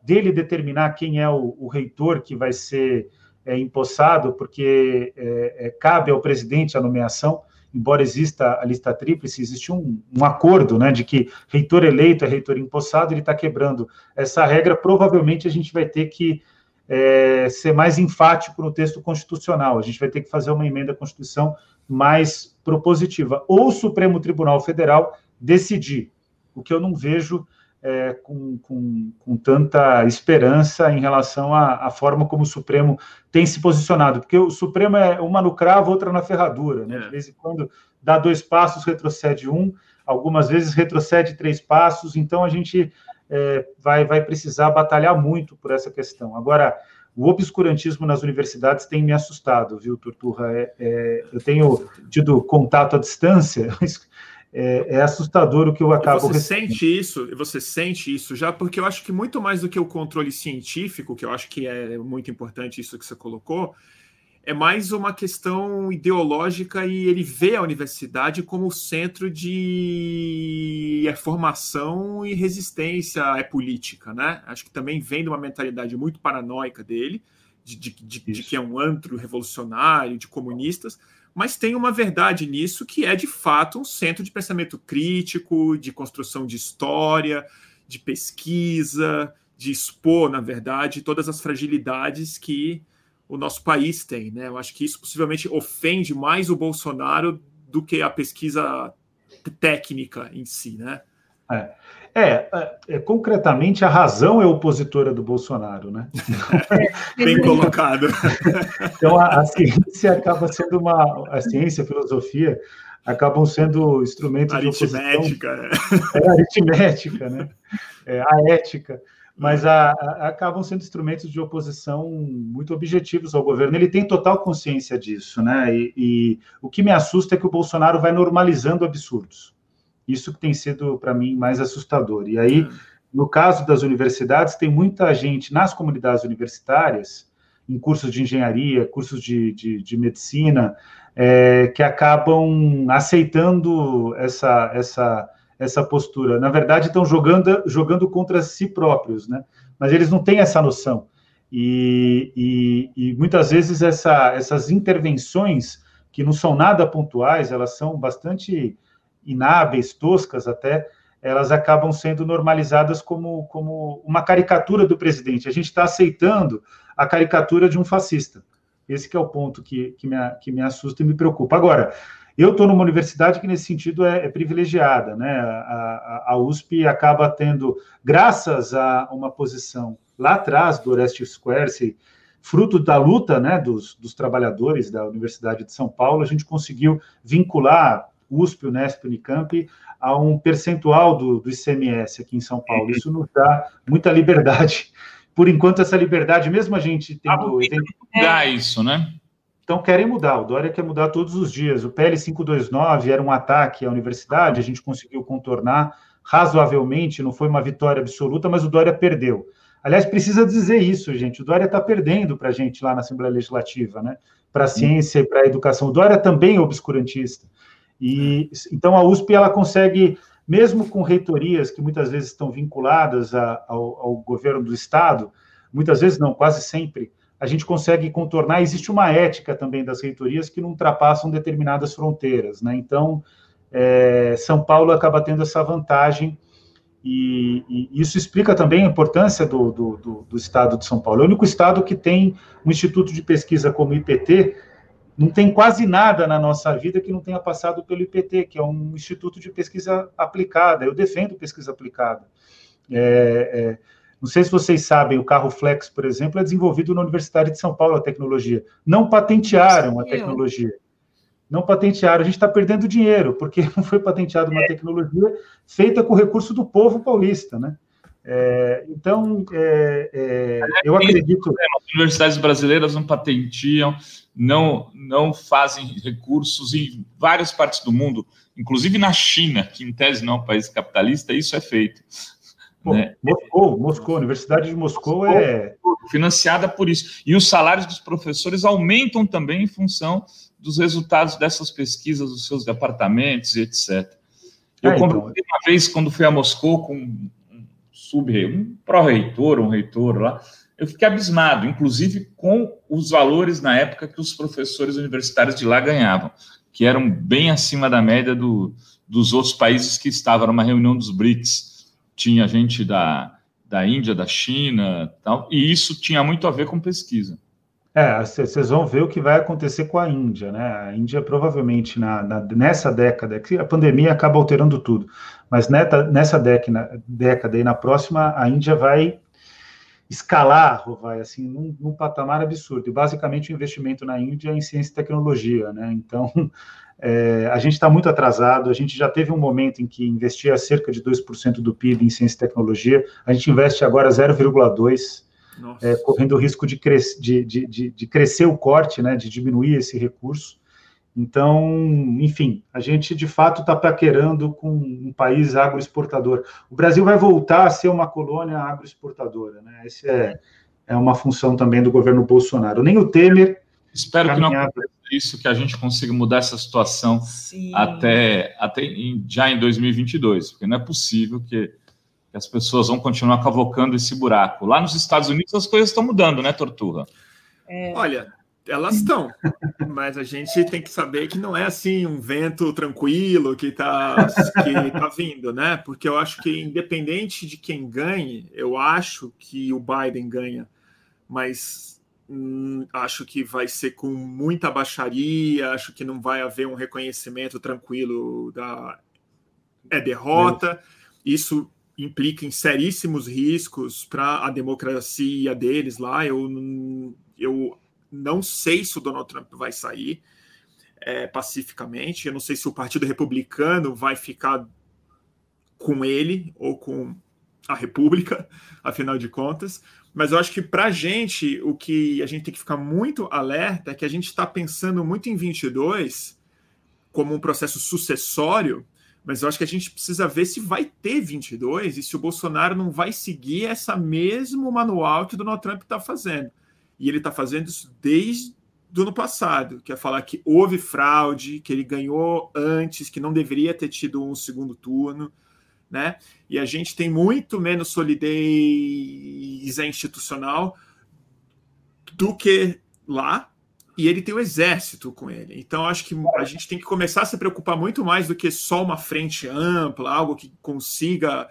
dele determinar quem é o, o reitor que vai ser é, empossado, porque é, é, cabe ao presidente a nomeação, embora exista a lista tríplice, existe um, um acordo, né, de que reitor eleito é reitor empossado, ele está quebrando essa regra. Provavelmente a gente vai ter que é, ser mais enfático no texto constitucional, a gente vai ter que fazer uma emenda à Constituição mais propositiva, ou o Supremo Tribunal Federal decidir, o que eu não vejo é, com, com, com tanta esperança em relação à, à forma como o Supremo tem se posicionado, porque o Supremo é uma no cravo, outra na ferradura, né? De vez em quando dá dois passos, retrocede um, algumas vezes retrocede três passos, então a gente é, vai, vai precisar batalhar muito por essa questão. Agora, o obscurantismo nas universidades tem me assustado, viu, Torturra? É, é, eu tenho tido contato à distância, mas é, é assustador o que eu acabo... E você sente isso, você sente isso já, porque eu acho que muito mais do que o controle científico, que eu acho que é muito importante isso que você colocou, é mais uma questão ideológica, e ele vê a universidade como centro de formação e resistência à política, né? Acho que também vem de uma mentalidade muito paranoica dele, de, de, de, de que é um antro revolucionário, de comunistas, mas tem uma verdade nisso, que é, de fato, um centro de pensamento crítico, de construção de história, de pesquisa, de expor, na verdade, todas as fragilidades que o nosso país tem, né? Eu acho que isso possivelmente ofende mais o Bolsonaro do que a pesquisa técnica em si, né? É, é, é concretamente, a razão é opositora do Bolsonaro, né? Bem colocado. Então, a, a ciência acaba sendo uma... A ciência, a filosofia, acabam sendo instrumentos aritmética, de oposição. É, aritmética, né? É, a ética. Mas a, a, acabam sendo instrumentos de oposição muito objetivos ao governo. Ele tem total consciência disso, né? E, e o que me assusta é que o Bolsonaro vai normalizando absurdos. Isso que tem sido, para mim, mais assustador. E aí, no caso das universidades, tem muita gente nas comunidades universitárias, em cursos de engenharia, cursos de, de, de medicina, é, que acabam aceitando essa... essa essa postura. Na verdade, estão jogando, jogando contra si próprios, né? Mas eles não têm essa noção. E, e, e muitas vezes essa, essas intervenções, que não são nada pontuais, elas são bastante inábeis, toscas até, elas acabam sendo normalizadas como, como uma caricatura do presidente. A gente está aceitando a caricatura de um fascista. Esse que é o ponto que, que, me, que me assusta e me preocupa. Agora, eu estou numa universidade que, nesse sentido, é, é privilegiada, né? A, a, a U S P acaba tendo, graças a uma posição lá atrás do Orestes Quercy, fruto da luta, né, dos, dos trabalhadores da Universidade de São Paulo, a gente conseguiu vincular U S P, Unesp, Unicamp a um percentual do, do I C M S aqui em São Paulo. Isso nos dá muita liberdade. Por enquanto, essa liberdade, mesmo a gente tendo... Ah, mudar isso, né? Então, querem mudar. O Dória quer mudar todos os dias. O P L quinhentos e vinte e nove era um ataque à universidade, a gente conseguiu contornar razoavelmente, não foi uma vitória absoluta, mas o Dória perdeu. Aliás, precisa dizer isso, gente. O Dória está perdendo para a gente lá na Assembleia Legislativa, né? Para a ciência e para a educação. O Dória também é obscurantista. E, então, a U S P ela consegue, mesmo com reitorias que muitas vezes estão vinculadas a, ao, ao governo do Estado, muitas vezes não, quase sempre, a gente consegue contornar. Existe uma ética também das reitorias que não ultrapassam determinadas fronteiras, né? Então, é, São Paulo acaba tendo essa vantagem, e, e isso explica também a importância do, do, do, do estado de São Paulo. É o único estado que tem um instituto de pesquisa como o I P T. Não tem quase nada na nossa vida que não tenha passado pelo I P T, que é um instituto de pesquisa aplicada. Eu defendo pesquisa aplicada. É, é, Não sei se vocês sabem, o carro Flex, por exemplo, é desenvolvido na Universidade de São Paulo, a tecnologia. Não patentearam a tecnologia. Não patentearam. A gente está perdendo dinheiro, porque não foi patenteada uma tecnologia feita com o recurso do povo paulista, né? É, então, é, é, eu acredito... As universidades brasileiras não patentiam, não, não fazem recursos em várias partes do mundo, inclusive na China, que em tese não é um país capitalista, isso é feito. Pô, né? Moscou, Moscou, a Universidade de Moscou, Moscou é... financiada por isso. E os salários dos professores aumentam também em função dos resultados dessas pesquisas, dos seus departamentos, etcétera. Eu é, comprei então... uma vez, quando fui a Moscou, com um sub-reitor, um pró-reitor, um reitor lá, eu fiquei abismado, inclusive com os valores na época que os professores universitários de lá ganhavam, que eram bem acima da média do, dos outros países que estavam numa reunião dos BRICS. Tinha gente da, da Índia, da China, tal, e isso tinha muito a ver com pesquisa. É, vocês vão ver o que vai acontecer com a Índia, né? A Índia provavelmente na, na, nessa década, que a pandemia acaba alterando tudo, mas neta, nessa década, década e na próxima, a Índia vai escalar, vai assim, num, num patamar absurdo. E basicamente o investimento na Índia é em ciência e tecnologia, né? Então, é, a gente está muito atrasado, a gente já teve um momento em que investia cerca de dois por cento do P I B em ciência e tecnologia, a gente investe agora zero vírgula dois por cento. É, correndo o risco de, cres de, de, de, de crescer o corte, né, de diminuir esse recurso. Então, enfim, a gente de fato está paquerando com um país agroexportador. O Brasil vai voltar a ser uma colônia agroexportadora, né? Essa é, é uma função também do governo Bolsonaro. Nem o Temer... Espero caminhava... que não aconteça isso, que a gente consiga mudar essa situação até, até em, já em dois mil e vinte e dois, porque não é possível que que as pessoas vão continuar cavocando esse buraco. Lá nos Estados Unidos as coisas estão mudando, né, Torturra? É... Olha, elas estão, mas a gente tem que saber que não é assim um vento tranquilo que está que tá vindo, né? Porque eu acho que independente de quem ganhe, eu acho que o Biden ganha, mas hum, acho que vai ser com muita baixaria, acho que não vai haver um reconhecimento tranquilo da é derrota. Isso implica em seríssimos riscos para a democracia deles lá. Eu, eu não sei se o Donald Trump vai sair é, pacificamente, eu não sei se o Partido Republicano vai ficar com ele ou com a República, afinal de contas, mas eu acho que para a gente, o que a gente tem que ficar muito alerta é que a gente está pensando muito em vinte e dois como um processo sucessório, mas eu acho que a gente precisa ver se vai ter vinte e dois e se o Bolsonaro não vai seguir essa mesmo manual que o Donald Trump está fazendo. E ele está fazendo isso desde o ano passado, que é falar que houve fraude, que ele ganhou antes, que não deveria ter tido um segundo turno, né? E a gente tem muito menos solidez institucional do que lá, e ele tem o exército com ele. Então, acho que a gente tem que começar a se preocupar muito mais do que só uma frente ampla, algo que consiga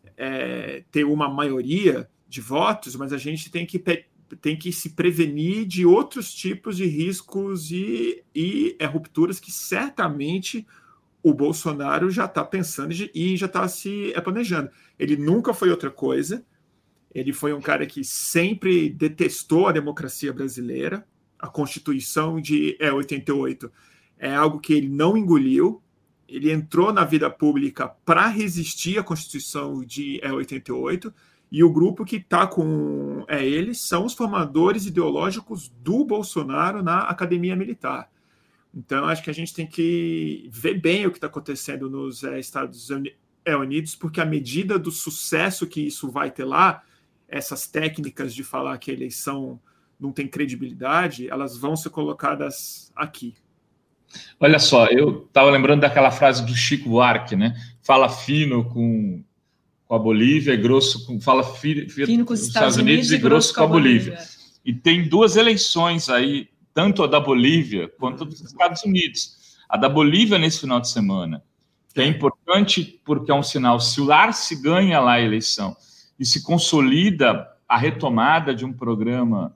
é, ter uma maioria de votos, mas a gente tem que, tem que se prevenir de outros tipos de riscos e, e é, rupturas que certamente o Bolsonaro já está pensando e já está se é, planejando. Ele nunca foi outra coisa, ele foi um cara que sempre detestou a democracia brasileira. A Constituição de é, oitenta e oito é algo que ele não engoliu. Ele entrou na vida pública para resistir à Constituição de é, oitenta e oito, e o grupo que está com é, ele são os formadores ideológicos do Bolsonaro na academia militar. Então, acho que a gente tem que ver bem o que está acontecendo nos é, Estados Unidos, porque à medida do sucesso que isso vai ter lá, essas técnicas de falar que a eleição não tem credibilidade, elas vão ser colocadas aqui. Olha só, eu estava lembrando daquela frase do Chico Buarque, né? Fala fino com, com a Bolívia, e grosso com fala fi, fi, fino com os Estados, Estados Unidos, Unidos e grosso com a Bolívia. Bolívia. E tem duas eleições aí, tanto a da Bolívia quanto a dos Estados Unidos. A da Bolívia nesse final de semana, que é importante porque é um sinal, se o Arce ganha lá a eleição e se consolida a retomada de um programa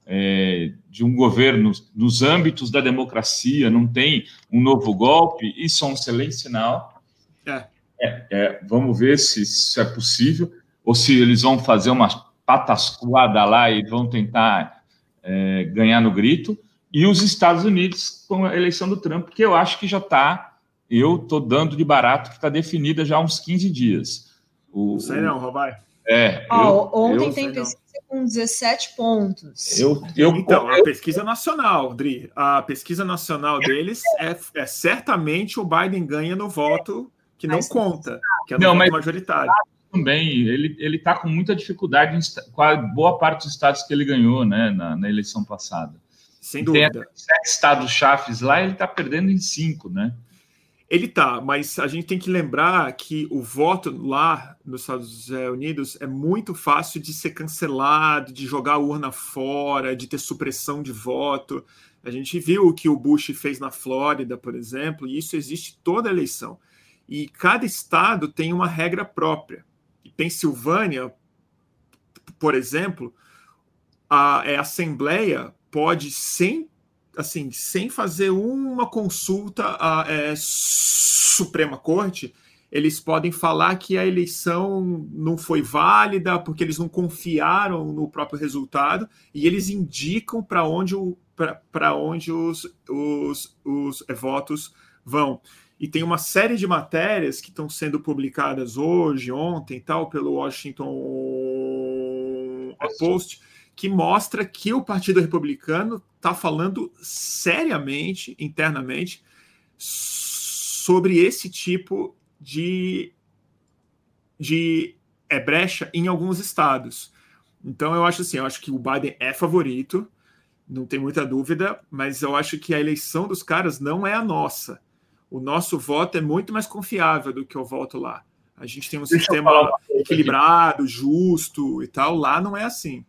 É, de um governo nos âmbitos da democracia, não tem um novo golpe, isso é um excelente sinal. É. É, é, vamos ver se isso é possível, ou se eles vão fazer uma patascoada lá e vão tentar é, ganhar no grito. E os Estados Unidos com a eleição do Trump, que eu acho que já está, eu estou dando de barato, que está definida já há uns quinze dias. O, não sei não, Robai. É, oh, eu, ontem eu, tem pesquisa com dezessete pontos. Eu, eu, então, eu, a pesquisa nacional, Dri, a pesquisa nacional deles é, é certamente o Biden ganha no voto que não mas, conta, que é no não, voto majoritário. Também, ele ele está com muita dificuldade em com a boa parte dos estados que ele ganhou, né, na, na eleição passada. Sem dúvida. Tem sete estados chaves lá, ele está perdendo em cinco, né? Ele tá, mas a gente tem que lembrar que o voto lá nos Estados Unidos é muito fácil de ser cancelado, de jogar a urna fora, de ter supressão de voto. A gente viu o que o Bush fez na Flórida, por exemplo, e isso existe toda a eleição. E cada estado tem uma regra própria. Em Pensilvânia, por exemplo, a, a Assembleia pode, sem assim, sem fazer uma consulta à é, Suprema Corte, eles podem falar que a eleição não foi válida porque eles não confiaram no próprio resultado e eles indicam para onde, para onde os, os, os votos vão. E tem uma série de matérias que estão sendo publicadas hoje, ontem e tal, pelo Washington Post, que mostra que o Partido Republicano está falando seriamente, internamente, sobre esse tipo de, de é, brecha em alguns estados. Então, eu acho assim, eu acho que o Biden é favorito, não tem muita dúvida, mas eu acho que a eleição dos caras não é a nossa. O nosso voto é muito mais confiável do que o voto lá. A gente tem um Deixa sistema equilibrado, justo e tal. Lá não é assim.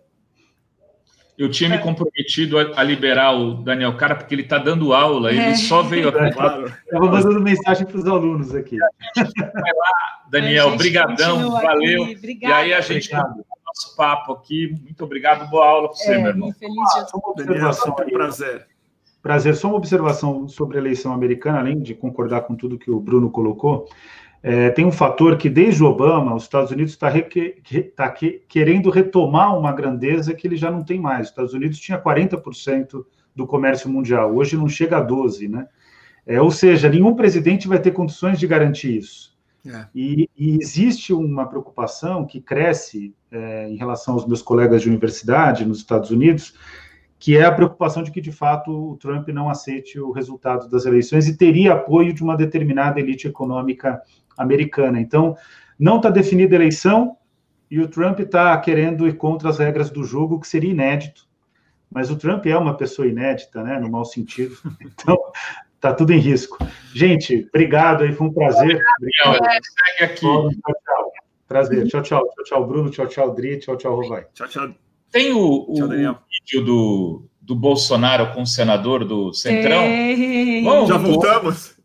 Eu tinha me comprometido a, a liberar o Daniel Cara, porque ele está dando aula, ele é. só veio aqui. Claro. Eu vou mandando mensagem para os alunos aqui. Vai lá, Daniel, brigadão, valeu. Obrigada. E aí a gente continua o nosso papo aqui. Muito obrigado, boa aula para você, é, meu irmão. Feliz dia. Ah, uma observação Daniel, prazer. Prazer. Só uma observação sobre a eleição americana, além de concordar com tudo que o Bruno colocou. É, tem um fator que, desde o Obama, os Estados Unidos está tá querendo retomar uma grandeza que ele já não tem mais. Os Estados Unidos tinha quarenta por cento do comércio mundial, hoje não chega a doze por cento, né? É, ou seja, nenhum presidente vai ter condições de garantir isso. É. E, e existe uma preocupação que cresce é, em relação aos meus colegas de universidade nos Estados Unidos, que é a preocupação de que, de fato, o Trump não aceite o resultado das eleições e teria apoio de uma determinada elite econômica americana. Então, não está definida a eleição e o Trump está querendo ir contra as regras do jogo, que seria inédito. Mas o Trump é uma pessoa inédita, né, no mau sentido. Então, está tudo em risco. Gente, obrigado aí, foi um prazer. Obrigado. Segue aqui. Tchau, tchau. Prazer. Tchau, tchau. Tchau, tchau, Bruno. Tchau, tchau, Dri. Tchau, tchau, Rovai. Tchau, tchau. Tem o, o, o vídeo do, do Bolsonaro com o senador do Centrão? Ei, Bom, já voltamos?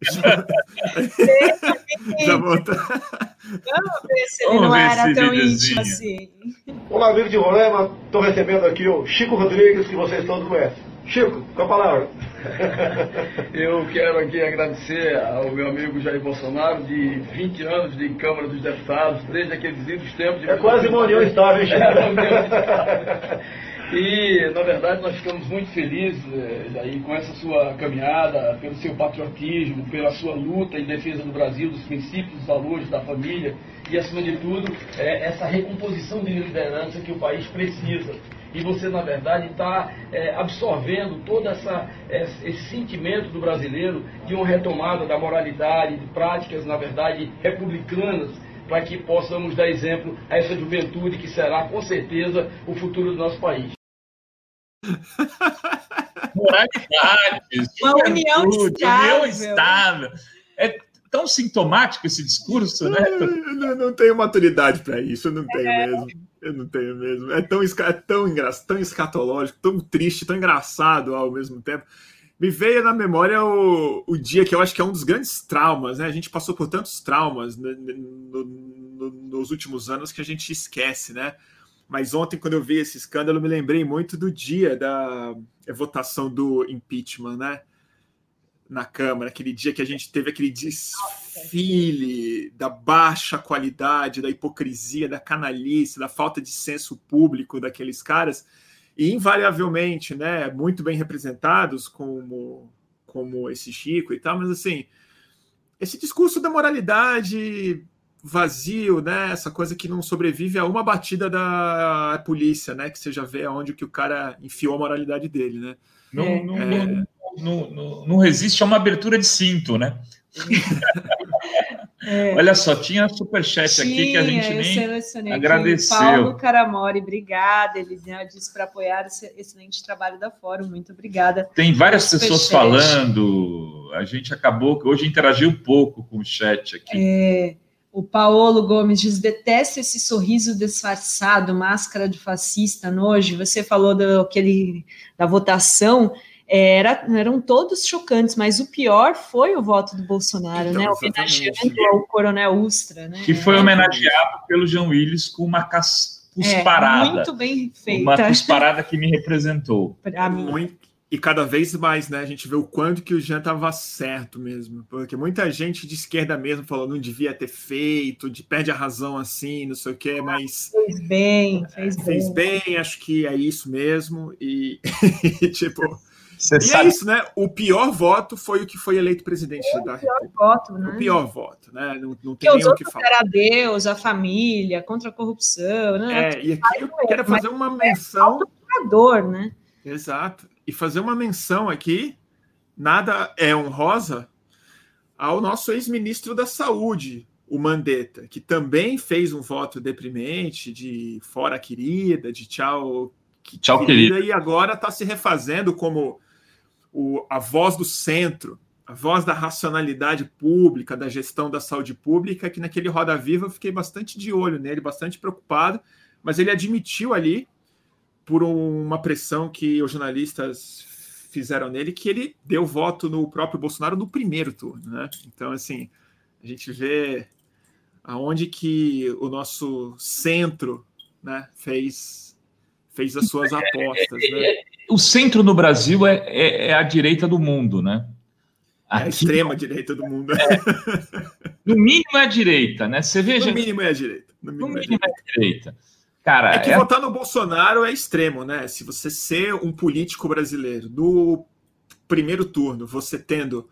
Já voltamos. Vamos ver se ele não era tão íntimo assim. Olá, amigo de Roraima. Estou recebendo aqui o Chico Rodrigues, que vocês todos conhecem. Chico, com a palavra. Eu quero aqui agradecer ao meu amigo Jair Bolsonaro, de vinte anos de Câmara dos Deputados, desde aqueles lindos tempos de... É quase uma união estável, Chico. É uma união estável. E, na verdade, nós ficamos muito felizes, Jair, com essa sua caminhada, pelo seu patriotismo, pela sua luta em defesa do Brasil, dos princípios, dos valores da família e, acima de tudo, é, essa recomposição de liderança que o país precisa. E você, na verdade, está é, absorvendo todo essa, esse sentimento do brasileiro de uma retomada da moralidade, de práticas, na verdade, republicanas, para que possamos dar exemplo a essa juventude que será, com certeza, o futuro do nosso país. Moralidade, uma união estável. união estável. É tão sintomático esse discurso, né? Eu não, não tenho maturidade para isso, eu não tenho é. mesmo. Eu não tenho mesmo. É tão, é tão engraçado, tão escatológico, tão triste, tão engraçado ao mesmo tempo. Me veio na memória o, o dia que eu acho que é um dos grandes traumas, né? A gente passou por tantos traumas no, no, no, nos últimos anos que a gente esquece, né? Mas ontem, quando eu vi esse escândalo, eu me lembrei muito do dia da votação do impeachment, né? Na Câmara, aquele dia que a gente teve aquele desfile da baixa qualidade, da hipocrisia, da canalice, da falta de senso público daqueles caras, e invariavelmente, né, muito bem representados como, como esse Chico e tal, mas assim, esse discurso da moralidade vazio, né, essa coisa que não sobrevive a uma batida da polícia, né, que você já vê aonde que o cara enfiou a moralidade dele, né. Não, não, é... não, não, não, não resiste a uma abertura de cinto, né? É. Olha só, tinha superchat Tinha, aqui que a gente nem agradeceu. Aqui. Paulo Caramori, obrigada. Ele disse para apoiar esse excelente trabalho da Fórum. Muito obrigada. Tem várias pessoas falando. A gente acabou, hoje interagiu pouco com o chat aqui. É, o Paolo Gomes diz, detesto esse sorriso disfarçado, máscara de fascista, nojo. Você falou do, aquele, da votação... Era, eram todos chocantes, mas o pior foi o voto do Bolsonaro, então, né? Homenageando ao Coronel Ustra, né? Que foi homenageado pelo Jean Willis com uma cusparada. É, muito bem feita. Uma cusparada que me representou. Pra mim. Muito, e cada vez mais, né? A gente vê o quanto que o Jean estava certo mesmo. Porque muita gente de esquerda mesmo falou não devia ter feito, de, perde a razão assim, não sei o quê, mas... Fez bem, fez bem. Fez bem, acho que é isso mesmo. E, tipo... Você e sabe... é isso, né? O pior voto foi o que foi eleito presidente é da o pior República. Voto, né? O pior voto, né? Não, não tem Porque nem o que falar. Era Deus, a família, contra a corrupção, né? É, e aqui eu quero fazer uma menção. É né? Exato. E fazer uma menção aqui, nada é honrosa, ao nosso ex-ministro da Saúde, o Mandetta, que também fez um voto deprimente de fora querida, de tchau, tchau querida, querida, e agora está se refazendo como o, a voz do centro, a voz da racionalidade pública, da gestão da saúde pública, que naquele Roda Viva eu fiquei bastante de olho nele, bastante preocupado, mas ele admitiu ali, por uma pressão que os jornalistas fizeram nele, que ele deu voto no próprio Bolsonaro no primeiro turno, né? Então, assim, a gente vê aonde que o nosso centro, né, fez, fez as suas apostas, né? O centro no Brasil é, é, é a direita do mundo, né? Aqui, é a extrema direita do mundo. É. No mínimo é a direita, né? Você veja. No mínimo é a direita. No mínimo, no é, a mínimo direita. é a direita. Cara, é que é... votar no Bolsonaro é extremo, né? Se você ser um político brasileiro no primeiro turno, você tendo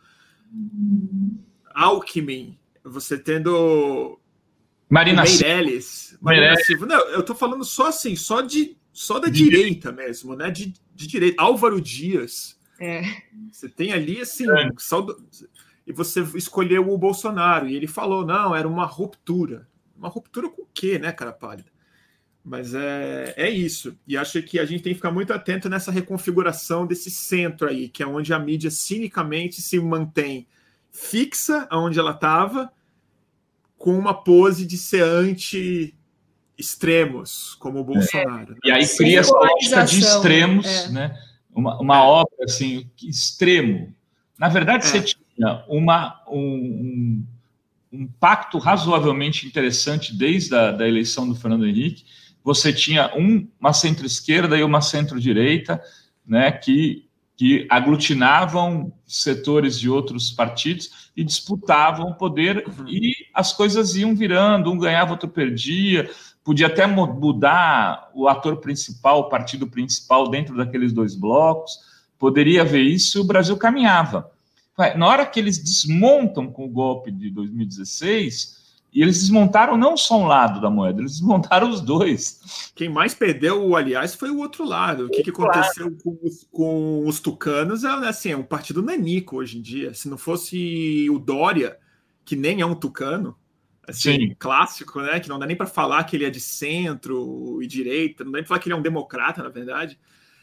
Alckmin, você tendo Marina Meirelles, Marina Silva. Não, eu tô falando só assim, só de só da de direita mesmo, né? De, de direita. Álvaro Dias. É. Você tem ali assim, é. só do... e você escolheu o Bolsonaro e ele falou, não, era uma ruptura. Uma ruptura com o quê, né, cara pálida? Mas é, é isso. E acho que a gente tem que ficar muito atento nessa reconfiguração desse centro aí, que é onde a mídia cinicamente se mantém fixa onde ela estava, com uma pose de ser anti-extremos, como o Bolsonaro. É. E aí cria essa lógica de extremos, é. né? Uma, uma é. obra assim, extremo. Na verdade, é. você tinha uma, um, um pacto razoavelmente interessante desde a da eleição do Fernando Henrique. Você tinha um, uma centro-esquerda e uma centro-direita, né, que, que aglutinavam setores de outros partidos e disputavam o poder, uhum. e as coisas iam virando, um ganhava, outro perdia, podia até mudar o ator principal, o partido principal dentro daqueles dois blocos, poderia haver isso e o Brasil caminhava. Na hora que eles desmontam com o golpe de dois mil e dezesseis... E eles desmontaram não só um lado da moeda, eles desmontaram os dois. Quem mais perdeu, aliás, foi o outro lado. O que, que aconteceu com os, com os tucanos? É, assim, é um partido nanico hoje em dia. Se não fosse o Dória, que nem é um tucano, assim, Sim. clássico, né? Que não dá nem para falar que ele é de centro e direita, não dá nem para falar que ele é um democrata, na verdade.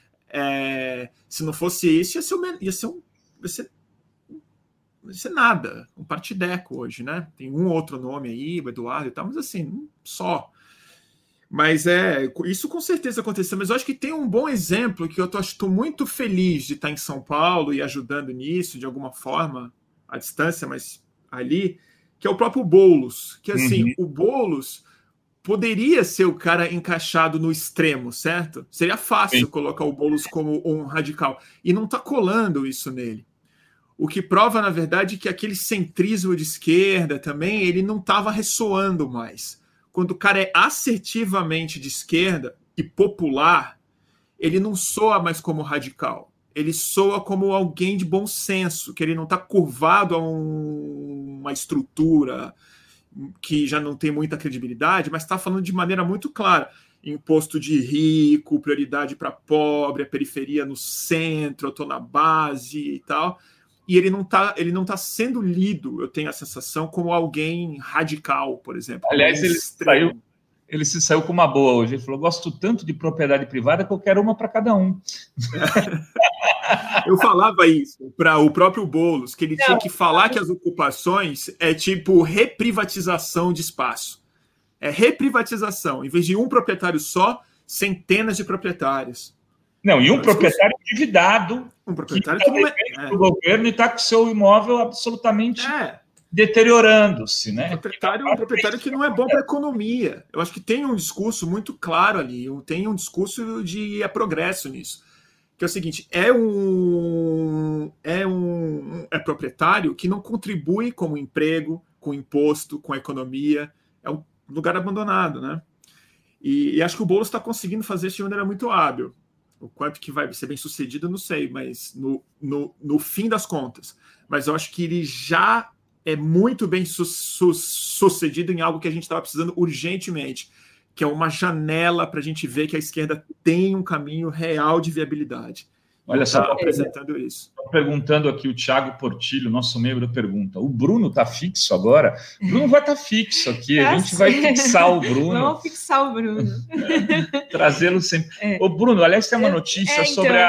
É, se não fosse isso, ia ser, um, ia ser um... Ia ser, Isso é nada, um partideco hoje, né? Tem um outro nome aí, o Eduardo e tal, mas assim, só. Mas é, isso com certeza aconteceu, mas eu acho que tem um bom exemplo que eu estou muito feliz de estar em São Paulo e ajudando nisso, de alguma forma, à distância, mas ali, que é o próprio Boulos, que assim, uhum. o Boulos poderia ser o cara encaixado no extremo, certo? Seria fácil Sim. colocar o Boulos como um radical, e não está colando isso nele. O que prova, na verdade, que aquele centrismo de esquerda também, ele não estava ressoando mais. Quando o cara é assertivamente de esquerda e popular, ele não soa mais como radical. Ele soa como alguém de bom senso, que ele não está curvado a um, uma estrutura que já não tem muita credibilidade, mas está falando de maneira muito clara. Imposto de rico, prioridade para pobre, a periferia no centro, eu estou na base e tal. e ele não está ele não tá sendo lido, eu tenho a sensação, como alguém radical, por exemplo. Aliás, ele saiu, ele se saiu com uma boa hoje. Ele falou: gosto tanto de propriedade privada que eu quero uma para cada um. Eu falava isso para o próprio Boulos, que ele não, tinha que falar que as ocupações é tipo reprivatização de espaço. É reprivatização. Em vez de um proprietário só, centenas de proprietários. Não, e um proprietário endividado. Um proprietário que, que não é. é. O governo está com o seu imóvel absolutamente é. deteriorando-se, né? Um proprietário, um proprietário que não é bom para a economia. Eu acho que tem um discurso muito claro ali, tem um discurso de é progresso nisso. Que é o seguinte, é um, é um é proprietário que não contribui com o emprego, com o imposto, com a economia. É um lugar abandonado, né? E, e acho que o Boulos está conseguindo fazer isso de maneira muito hábil. O quanto que vai ser bem sucedido, não sei, mas no, no, no fim das contas. Mas eu acho que ele já é muito bem su su sucedido em algo que a gente estava precisando urgentemente, que é uma janela para a gente ver que a esquerda tem um caminho real de viabilidade. Olha só, tá apresentando isso. Estou perguntando aqui, o Thiago Portilho, nosso membro, pergunta: o Bruno está fixo agora? O Bruno vai estar tá fixo aqui, a gente vai fixar o Bruno. Vamos fixar o Bruno. Trazê-lo sempre. É. Ô, Bruno, aliás, tem uma notícia é, então, sobre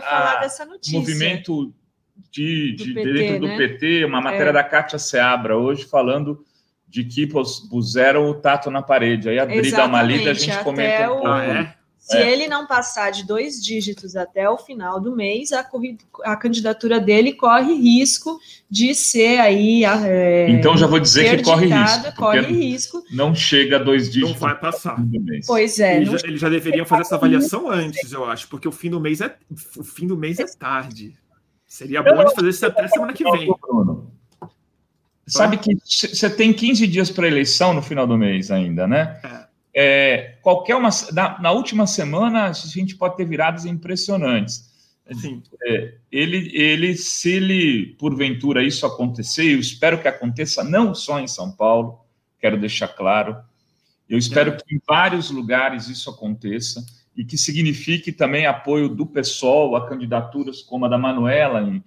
o movimento de, de P T, dentro né? do P T, uma matéria é. da Kátia Seabra hoje, falando de que puseram o tato na parede. Aí a briga é uma lida, a gente Até comenta um pouco. O... Ah, é? Se é. ele não passar de dois dígitos até o final do mês, a, a candidatura dele corre risco de ser aí... É, então já vou dizer que corre risco. Corre risco. Não chega a dois dígitos. Não vai passar. Do mês. Pois é. Eles já, ele já deveriam fazer essa avaliação antes, eu acho, porque o fim do mês é, o fim do mês é tarde. Seria bom eles fazer isso até semana que vem. Bruno. Sabe que você tem quinze dias para eleição no final do mês ainda, né? É. É, qualquer uma, na, na última semana a gente pode ter viradas impressionantes. Sim. É, ele, ele, se ele, porventura, isso acontecer, eu espero que aconteça não só em São Paulo, quero deixar claro, eu espero é. que em vários lugares isso aconteça e que signifique também apoio do PSOL a candidaturas como a da Manuela em,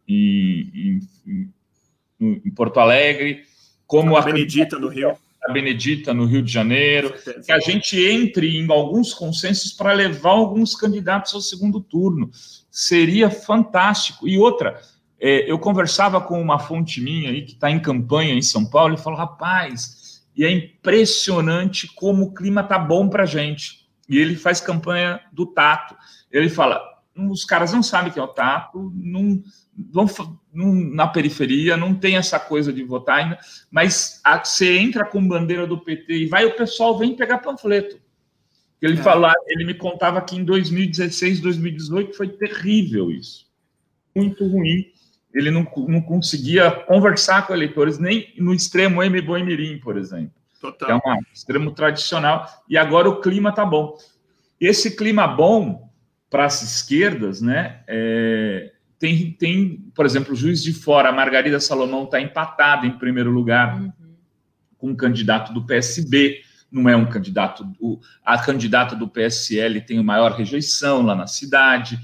em, em, em Porto Alegre, como a, a Benedita no Rio. A Benedita no Rio de Janeiro, que a gente entre em alguns consensos para levar alguns candidatos ao segundo turno. Seria fantástico. E outra, é, eu conversava com uma fonte minha aí que está em campanha em São Paulo e falou: rapaz, e é impressionante como o clima está bom para a gente. E ele faz campanha do tato. Ele fala: os caras não sabem o que é o tato, não... Vão, não, na periferia, não tem essa coisa de votar ainda, mas a, você entra com bandeira do P T e vai, o pessoal vem pegar panfleto. Ele, é. fala, ele me contava que em dois mil e dezesseis, dois mil e dezoito foi terrível isso. Muito ruim. Ele não, não conseguia conversar com eleitores, nem no extremo M. Boi Mirim, por exemplo. Total. Que é um extremo tradicional. E agora o clima está bom. Esse clima bom para as esquerdas, né, é... Tem, tem, por exemplo, o Juiz de Fora, a Margarida Salomão está empatada em primeiro lugar uhum. com um candidato do P S B, não é um candidato, do, a candidata do P S L tem a maior rejeição lá na cidade.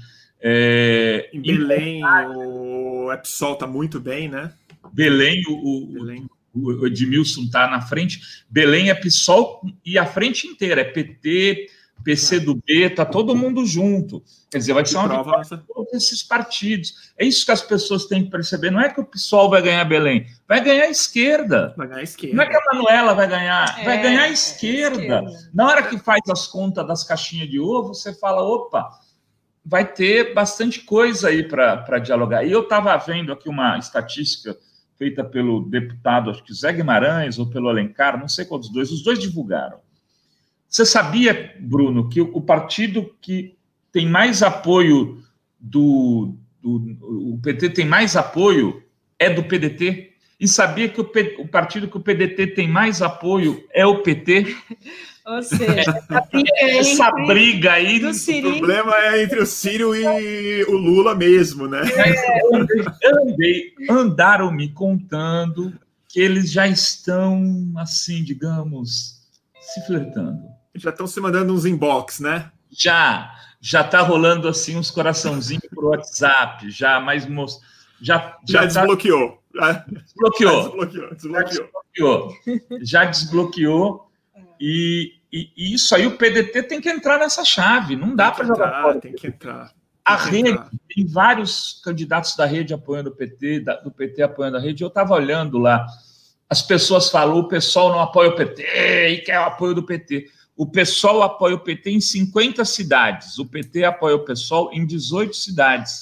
É, em Belém, em... o Epsol está muito bem, né? Belém, o, Belém. o, o Edmilson está na frente. Belém é Epsol e a frente inteira, é P T, P C do B, está todo mundo junto. Quer dizer, vai ser uma vitória de todos esses partidos. É isso que as pessoas têm que perceber. Não é que o PSOL vai ganhar Belém, vai ganhar a esquerda. Vai ganhar a esquerda. Não é que a Manuela vai ganhar, é, vai ganhar a esquerda. É a esquerda. Na hora que faz as contas das caixinhas de ovo, você fala, opa, vai ter bastante coisa aí para dialogar. E eu estava vendo aqui uma estatística feita pelo deputado, acho que Zé Guimarães, ou pelo Alencar, não sei qual dos dois, os dois divulgaram. Você sabia, Bruno, que o partido que tem mais apoio do, do... O P T tem mais apoio é do P D T? E sabia que o, P, o partido que o P D T tem mais apoio é o P T? Ou seja, essa briga aí... Do o problema é entre o Ciro e o Lula mesmo, né? É, andei, andaram me contando que eles já estão, assim, digamos, se flertando. Já estão se mandando uns inbox, né? Já, já está rolando assim uns coraçãozinhos por WhatsApp, já, mas Já, já, já desbloqueou. Tá... Desbloqueou. desbloqueou. Desbloqueou. Já desbloqueou. Já desbloqueou. E, e, e isso aí o P D T tem que entrar nessa chave. Não dá para jogar fora. Tem que entrar. Tem a que rede, entrar. Tem vários candidatos da rede apoiando o P T, da, do P T apoiando a rede. Eu estava olhando lá. As pessoas falam, o pessoal não apoia o P T e quer o apoio do P T. O pessoal apoia o P T em cinquenta cidades. O P T apoia o pessoal em dezoito cidades.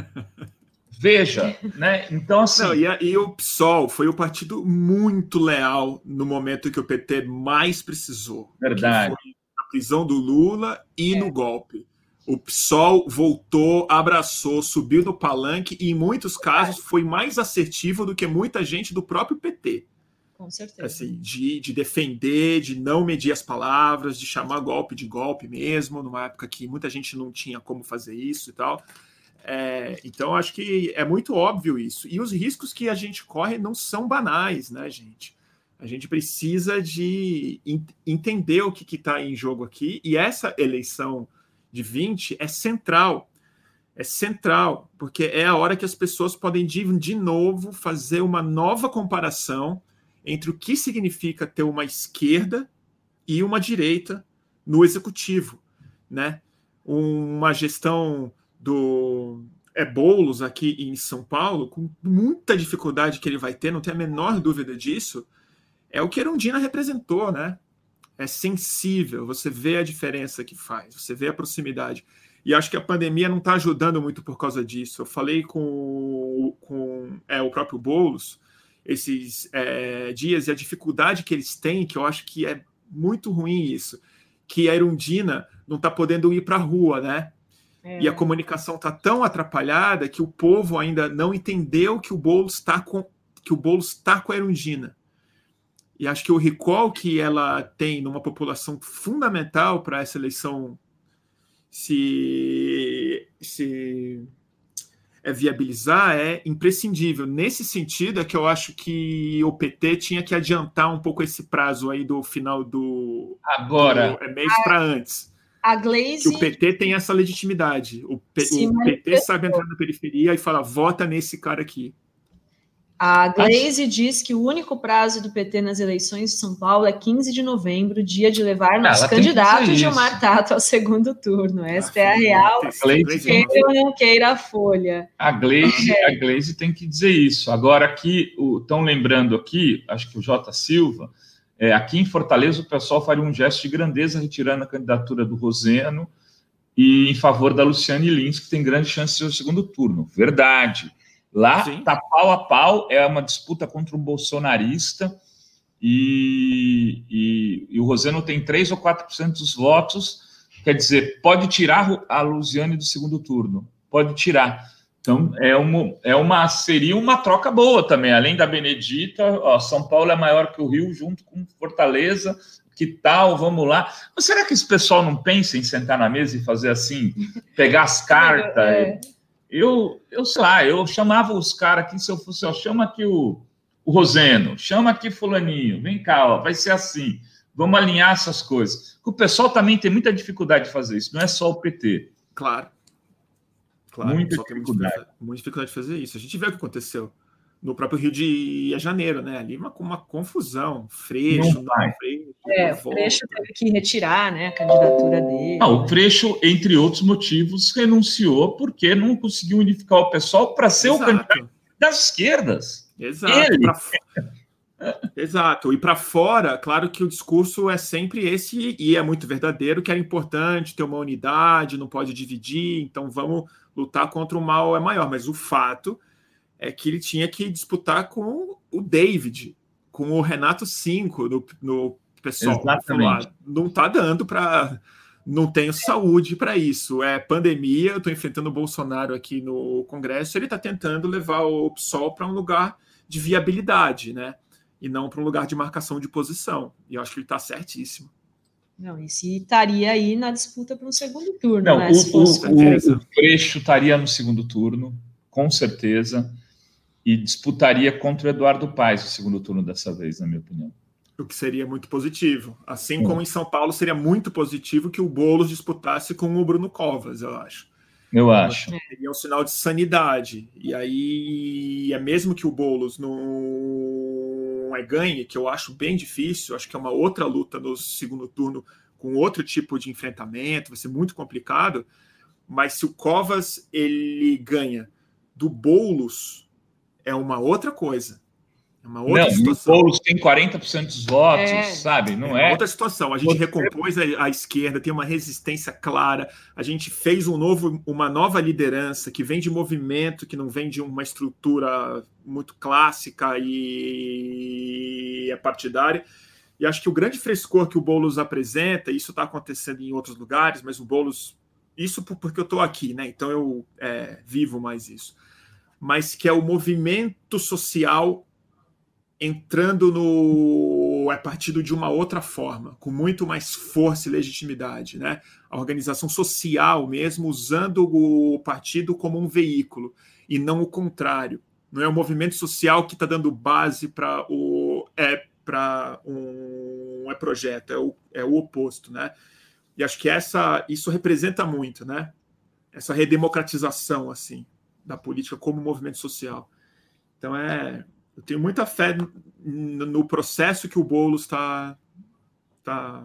Veja, né? Então, assim... Não, e, a, e o P SOL foi o partido muito leal no momento que o P T mais precisou. Verdade. Que foi na prisão do Lula e é. no golpe. O P SOL voltou, abraçou, subiu no palanque e, em muitos casos, foi mais assertivo do que muita gente do próprio P T. Com certeza. Assim, de, de defender, de não medir as palavras, de chamar golpe de golpe mesmo, numa época que muita gente não tinha como fazer isso e tal. É, então, acho que é muito óbvio isso. E os riscos que a gente corre não são banais, né, gente? A gente precisa de entender o que está em jogo aqui. E essa eleição de vinte é central. É central, porque é a hora que as pessoas podem, de, de novo, fazer uma nova comparação entre o que significa ter uma esquerda e uma direita no executivo, né? Uma gestão do é Boulos aqui em São Paulo, com muita dificuldade que ele vai ter, não tem a menor dúvida disso, é o que Erundina representou, né? É sensível, você vê a diferença que faz, você vê a proximidade. E acho que a pandemia não está ajudando muito por causa disso. Eu falei com, com é, o próprio Boulos esses é, dias e a dificuldade que eles têm, que eu acho que é muito ruim isso, que a Erundina não está podendo ir para a rua, né? É. E a comunicação está tão atrapalhada que o povo ainda não entendeu que o Boulos está com que o Boulos está com a Erundina. E acho que o recall que ela tem numa população fundamental para essa eleição se, se é, viabilizar é imprescindível. Nesse sentido é que eu acho que o P T tinha que adiantar um pouco esse prazo aí do final do, Agora, do é, mês para antes. A Glaze... Que o P T tem essa legitimidade. O, P, o P T sabe entrar na periferia e fala, vota nesse cara aqui. A Glaze diz que o único prazo do P T nas eleições de São Paulo é quinze de novembro, dia de levar nosso candidato Gilmar Tato ao segundo turno. Esta ah, é a real, queira ou não queira a Folha. A Glaze, é. a Glaze tem que dizer isso. Agora aqui, estão lembrando aqui, acho que o Jota Silva, é, aqui em Fortaleza o pessoal faria um gesto de grandeza retirando a candidatura do Roseno e em favor da Luciane Lins, que tem grande chance de ser o segundo turno. Verdade. Lá está pau a pau, é uma disputa contra um bolsonarista e, e, e o Roseno tem três ou quatro por cento dos votos, quer dizer, pode tirar a Luciane do segundo turno, pode tirar. Então, é uma, é uma, seria uma troca boa também, além da Benedita, ó, São Paulo é maior que o Rio, junto com Fortaleza, que tal, vamos lá. Mas será que esse pessoal não pensa em sentar na mesa e fazer assim, pegar as cartas... É. Eu, eu sei lá, eu chamava os caras aqui, se eu fosse, ó, chama aqui o, o Roseno, chama aqui fulaninho, vem cá, ó, vai ser assim, vamos alinhar essas coisas. O pessoal também tem muita dificuldade de fazer isso, não é só o P T. Claro. Claro, muita dificuldade. Muita, muita dificuldade de fazer isso. A gente vê o que aconteceu no próprio Rio de Janeiro, né? Ali uma, uma confusão, Freixo, não vai. Freixo, é, o Freixo teve que retirar, né, a candidatura dele. Ah, o Freixo, entre outros motivos, renunciou porque não conseguiu unificar o pessoal para ser Exato. o candidato das esquerdas. Exato. Ele. Pra... Exato. E para fora, claro que o discurso é sempre esse, e é muito verdadeiro, que era importante ter uma unidade, não pode dividir, então vamos lutar contra o mal é maior. Mas o fato é que ele tinha que disputar com o David, com o Renato Cinco no, no pessoal. Exatamente. Não está dando para... Não tenho saúde para isso. É pandemia, eu estou enfrentando o Bolsonaro aqui no Congresso, ele está tentando levar o P SOL para um lugar de viabilidade, né? E não para um lugar de marcação de posição. E eu acho que ele está certíssimo. Não, e se estaria aí na disputa para um segundo turno. Não, né? o, o, o, o Freixo estaria no segundo turno, com certeza, e disputaria contra o Eduardo Paes no segundo turno dessa vez, na minha opinião. O que seria muito positivo. Assim é. como em São Paulo seria muito positivo que o Boulos disputasse com o Bruno Covas, eu acho. Eu acho. E é um sinal de sanidade. E aí, é mesmo que o Boulos não é ganhe, que eu acho bem difícil, acho que é uma outra luta no segundo turno, com outro tipo de enfrentamento, vai ser muito complicado, mas se o Covas ele ganha do Boulos, é uma outra coisa. É uma outra não, situação. O Boulos tem quarenta por cento dos votos, é. sabe? Não é, é? Outra situação. A gente recompôs a, a esquerda, tem uma resistência clara. A gente fez um novo, uma nova liderança que vem de movimento, que não vem de uma estrutura muito clássica e é partidária. E acho que o grande frescor que o Boulos apresenta, isso está acontecendo em outros lugares, mas o Boulos, isso porque eu estou aqui, né? Então eu é, vivo mais isso. Mas que é o movimento social entrando no é partido de uma outra forma, com muito mais força e legitimidade, né? A organização social mesmo, usando o partido como um veículo, e não o contrário. Não é o movimento social que está dando base para o é, para um é projeto, é o, é o oposto, né? E acho que essa, isso representa muito, né? Essa redemocratização, assim, da política como movimento social. Então, é... Eu tenho muita fé no processo que o Boulos está tá,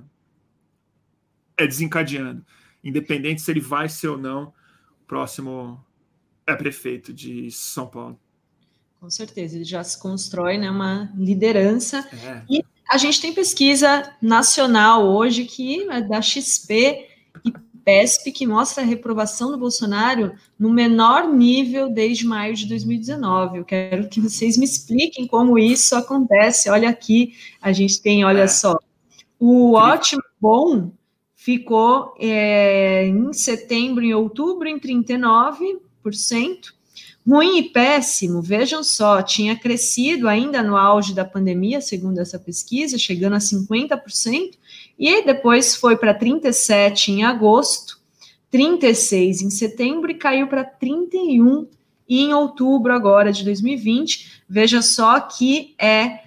é desencadeando, independente se ele vai ser ou não o próximo é prefeito de São Paulo. Com certeza, ele já se constrói, né, uma liderança. É. E a gente tem pesquisa nacional hoje que é da X P e P E S P que mostra a reprovação do Bolsonaro no menor nível desde maio de dois mil e dezenove. Eu quero que vocês me expliquem como isso acontece. Olha aqui, a gente tem, olha é. só, o ótimo bom ficou é, em setembro e outubro em trinta e nove por cento. Ruim e péssimo, vejam só, tinha crescido ainda no auge da pandemia, segundo essa pesquisa, chegando a cinquenta por cento, e depois foi para trinta e sete por cento em agosto, trinta e seis por cento em setembro e caiu para trinta e um por cento em outubro agora de dois mil e vinte. Veja só que, é,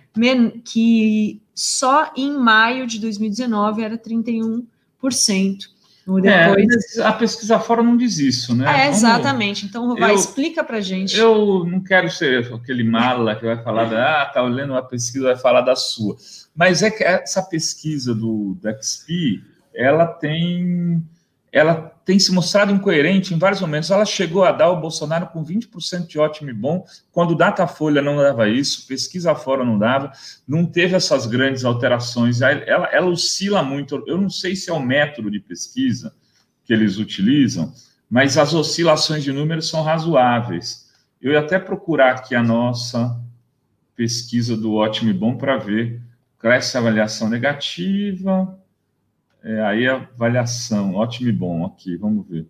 que só em maio de dois mil e dezenove era trinta e um por cento. Depois... É, a pesquisa fora não diz isso, né? É, exatamente. Então, vai, explica pra gente. Eu não quero ser aquele mala que vai falar, da, ah, tá olhando uma pesquisa, vai falar da sua. Mas é que essa pesquisa do, do X P, ela tem, ela tem se mostrado incoerente em vários momentos. Ela chegou a dar o Bolsonaro com vinte por cento de ótimo e bom, quando o Datafolha não dava isso, pesquisa fora não dava, não teve essas grandes alterações. Ela, ela oscila muito. Eu não sei se é o método de pesquisa que eles utilizam, mas as oscilações de números são razoáveis. Eu ia até procurar aqui a nossa pesquisa do ótimo e bom para ver. Cresce a avaliação negativa... É, aí a avaliação, ótimo e bom, aqui, vamos ver.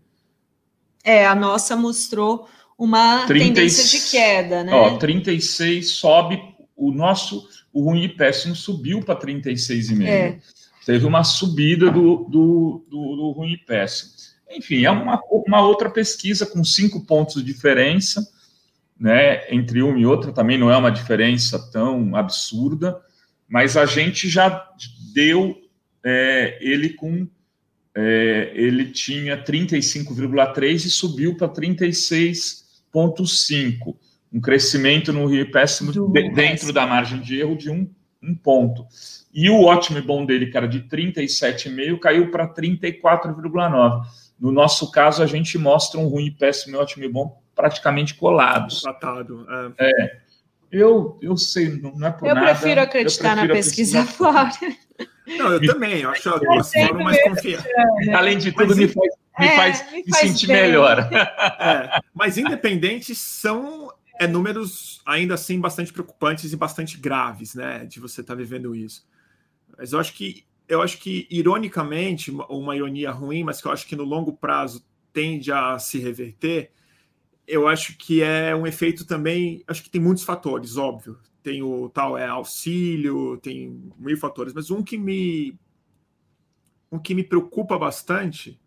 É, a nossa mostrou uma tendência de queda, né? Ó, trinta e seis sobe, o nosso, o ruim e péssimo subiu para trinta e seis vírgula cinco. É. Teve uma subida do, do, do, do ruim e péssimo. Enfim, é uma, uma outra pesquisa com cinco pontos de diferença, né, entre uma e outra, também não é uma diferença tão absurda, mas a gente já deu... É, ele com é, ele tinha trinta e cinco vírgula três e subiu para trinta e seis vírgula cinco, um crescimento no Rio péssimo de, dentro péssimo. da margem de erro de um, um ponto. E o ótimo e bom dele, que era de trinta e sete vírgula cinco, caiu para trinta e quatro vírgula nove. No nosso caso, a gente mostra um ruim, péssimo e ótimo e bom praticamente colados. Empatado, é. é. Eu, eu sei, não é por eu nada... Prefiro acreditar eu prefiro na pesquisa fora. Não, eu também, eu acho a forma mais confiável. Além de tudo, me faz, me é, faz me, me faz sentir bem. melhor. É, mas independentes são é, números ainda assim bastante preocupantes e bastante graves, né? De você estar tá vivendo isso. Mas eu acho que, eu acho que, ironicamente, uma ironia ruim, mas que eu acho que no longo prazo tende a se reverter, eu acho que é um efeito também, acho que tem muitos fatores, óbvio. Tem o tal é auxílio, tem mil fatores, mas um que me um que me preocupa bastante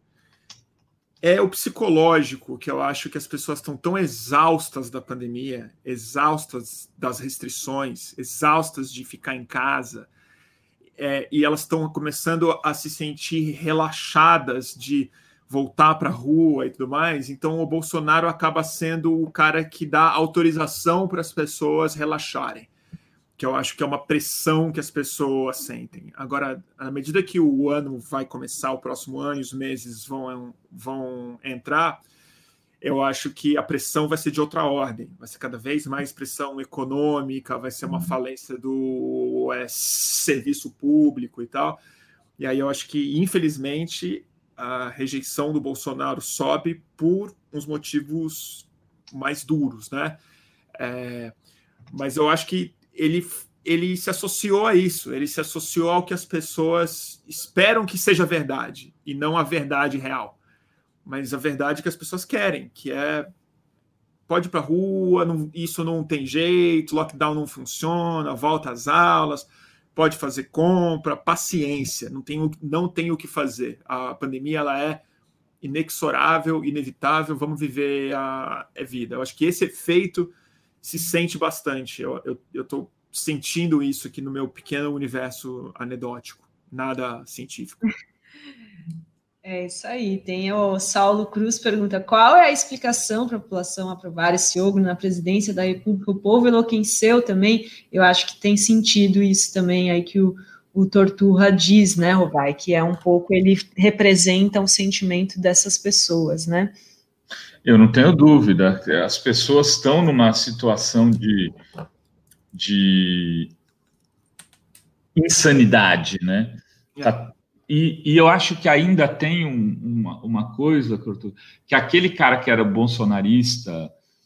é o psicológico, que eu acho que as pessoas estão tão exaustas da pandemia, exaustas das restrições, exaustas de ficar em casa, é, e elas estão começando a se sentir relaxadas de voltar para a rua e tudo mais. Então o Bolsonaro acaba sendo o cara que dá autorização para as pessoas relaxarem, que eu acho que é uma pressão que as pessoas sentem. Agora, à medida que o ano vai começar, o próximo ano, e os meses vão, vão entrar, eu acho que a pressão vai ser de outra ordem, vai ser cada vez mais pressão econômica, vai ser uma falência do é, serviço público e tal. E aí eu acho que, infelizmente, a rejeição do Bolsonaro sobe por uns motivos mais duros, né? É, mas eu acho que ele, ele se associou a isso, ele se associou ao que as pessoas esperam que seja verdade, e não a verdade real. Mas a verdade que as pessoas querem, que é pode ir para a rua, não, isso não tem jeito, lockdown não funciona, volta às aulas, pode fazer compra, paciência, não tem, não tem o que fazer. A pandemia ela é inexorável, inevitável, vamos viver a, a vida. Eu acho que esse efeito se sente bastante. Eu estou sentindo isso aqui no meu pequeno universo anedótico, nada científico. É isso aí. Tem o Saulo Cruz pergunta: qual é a explicação para a população aprovar esse ogro na presidência da República? O povo enlouqueceu também. Eu acho que tem sentido isso também aí que o, o Torturra diz, né, Rovai? Que é um pouco, ele representa um sentimento dessas pessoas, né? Eu não tenho dúvida. As pessoas estão numa situação de, de insanidade, né? Tá. E, e eu acho que ainda tem um, uma, uma coisa, que aquele cara que era bolsonarista,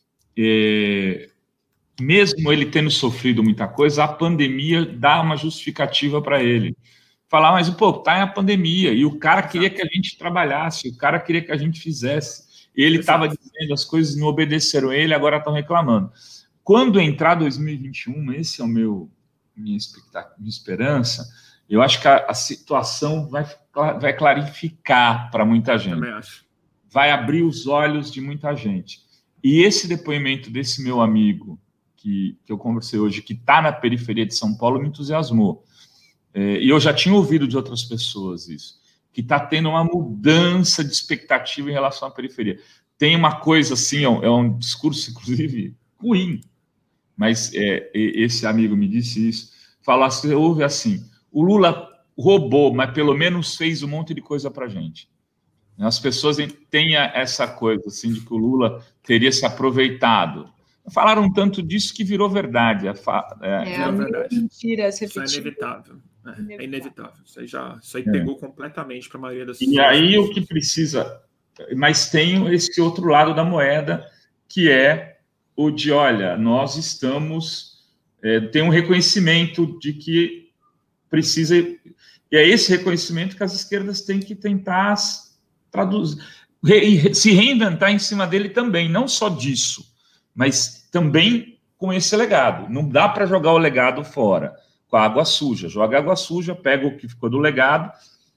é, mesmo ele tendo sofrido muita coisa, a pandemia dá uma justificativa para ele. Falar, mas, pô, tá a pandemia, e o cara queria que a gente trabalhasse, o cara queria que a gente fizesse. Ele estava dizendo, as coisas não obedeceram ele, agora estão reclamando. Quando entrar dois mil e vinte e um, esse é o meu minha, minha esperança, eu acho que a, a situação vai, vai clarificar para muita gente. Também acho. Vai abrir os olhos de muita gente. E esse depoimento desse meu amigo, que, que eu conversei hoje, que está na periferia de São Paulo, me entusiasmou. É, e eu já tinha ouvido de outras pessoas isso, que está tendo uma mudança de expectativa em relação à periferia. Tem uma coisa assim, é um, é um discurso, inclusive, ruim, mas é, esse amigo me disse isso, falasse, houve assim, o Lula roubou, mas pelo menos fez um monte de coisa para a gente. As pessoas têm essa coisa assim, de que o Lula teria se aproveitado. Falaram tanto disso que virou verdade. É, é, é verdade. Mentira, isso é inevitável. É inevitável. É inevitável. Isso aí, já, isso aí é. pegou completamente para a maioria das pessoas. E aí o que precisa... Mas tem esse outro lado da moeda, que é o de, olha, nós estamos... É, tem um reconhecimento de que precisa... E é esse reconhecimento que as esquerdas têm que tentar traduzir, re, se reinventar em cima dele também, não só disso, mas também com esse legado. Não dá para jogar o legado fora, com a água suja. Joga água suja, pega o que ficou do legado.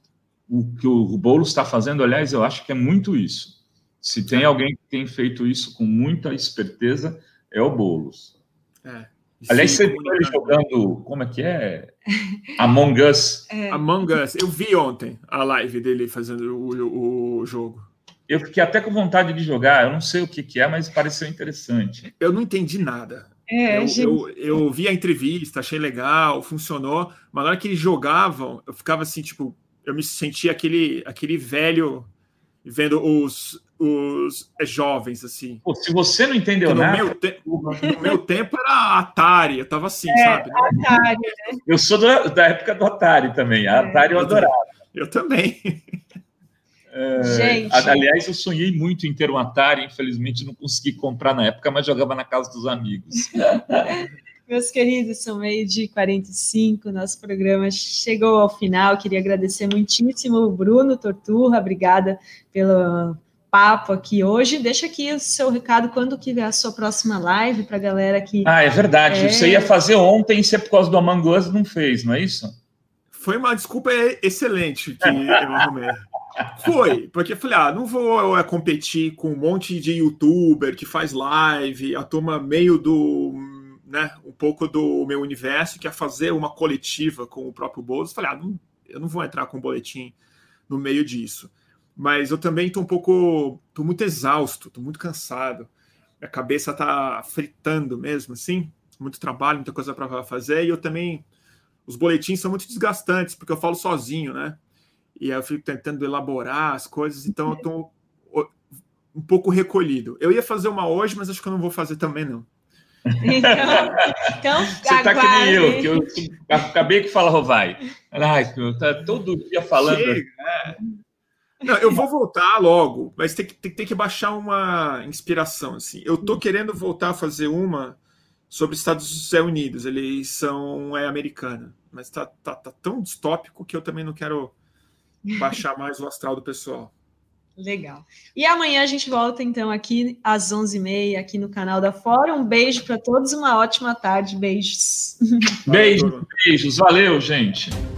O que o Boulos está fazendo, aliás, eu acho que é muito isso. Se tem alguém que tem feito isso com muita esperteza, é o Boulos. É. Aliás, você viu ele jogando, como é que é? Among Us. É. Among Us. Eu vi ontem a live dele fazendo o, o jogo. Eu fiquei até com vontade de jogar. Eu não sei o que, que é, mas pareceu interessante. Eu não entendi nada. É, eu, gente... eu, eu vi a entrevista, achei legal, funcionou. Mas na hora que eles jogavam, eu ficava assim, tipo... Eu me sentia aquele, aquele velho vendo os... os jovens, assim. Pô, se você não entendeu no nada... Meu te... No meu tempo era Atari, eu tava assim, é, sabe? Atari, né? Eu sou do, da época do Atari também, a é. Atari eu adorava. Eu também. É, Gente... Aliás, eu sonhei muito em ter um Atari, infelizmente não consegui comprar na época, mas jogava na casa dos amigos. Meus queridos, são meio-dia e quarenta e cinco, nosso programa chegou ao final, queria agradecer muitíssimo o Bruno Torturra, obrigada pelo papo aqui hoje. Deixa aqui o seu recado, quando que é a sua próxima live, para a galera que... Ah, é verdade, é... você ia fazer ontem, se é por causa do Among Us, não fez, não é isso? Foi uma desculpa excelente que eu arrumei. Foi, porque eu falei, ah, não vou competir com um monte de youtuber que faz live, a turma meio do... né, um pouco do meu universo, que é fazer uma coletiva com o próprio Boulos. Falei, ah, não, eu não vou entrar com um boletim no meio disso. mas eu também estou um pouco, estou muito exausto, estou muito cansado. Minha cabeça está fritando mesmo, assim, muito trabalho, muita coisa para fazer, e eu também, os boletins são muito desgastantes, porque eu falo sozinho, né? E aí eu fico tentando elaborar as coisas, então eu estou um pouco recolhido. Eu ia fazer uma hoje, mas acho que eu não vou fazer também, não. Então, então você está que nem eu, que eu acabei que falar, vai. Ai, tá todo dia falando. Chega, é. Não, eu vou voltar logo, mas tem que, tem, tem que baixar uma inspiração. Assim. Eu tô querendo voltar a fazer uma sobre Estados Unidos, eleição é americana, mas tá, tá, tá tão distópico que eu também não quero baixar mais o astral do pessoal. Legal. E amanhã a gente volta, então, aqui às onze e meia, aqui no canal da Fórum. Um beijo para todos, uma ótima tarde. Beijos. Beijos, beijos. Valeu, gente.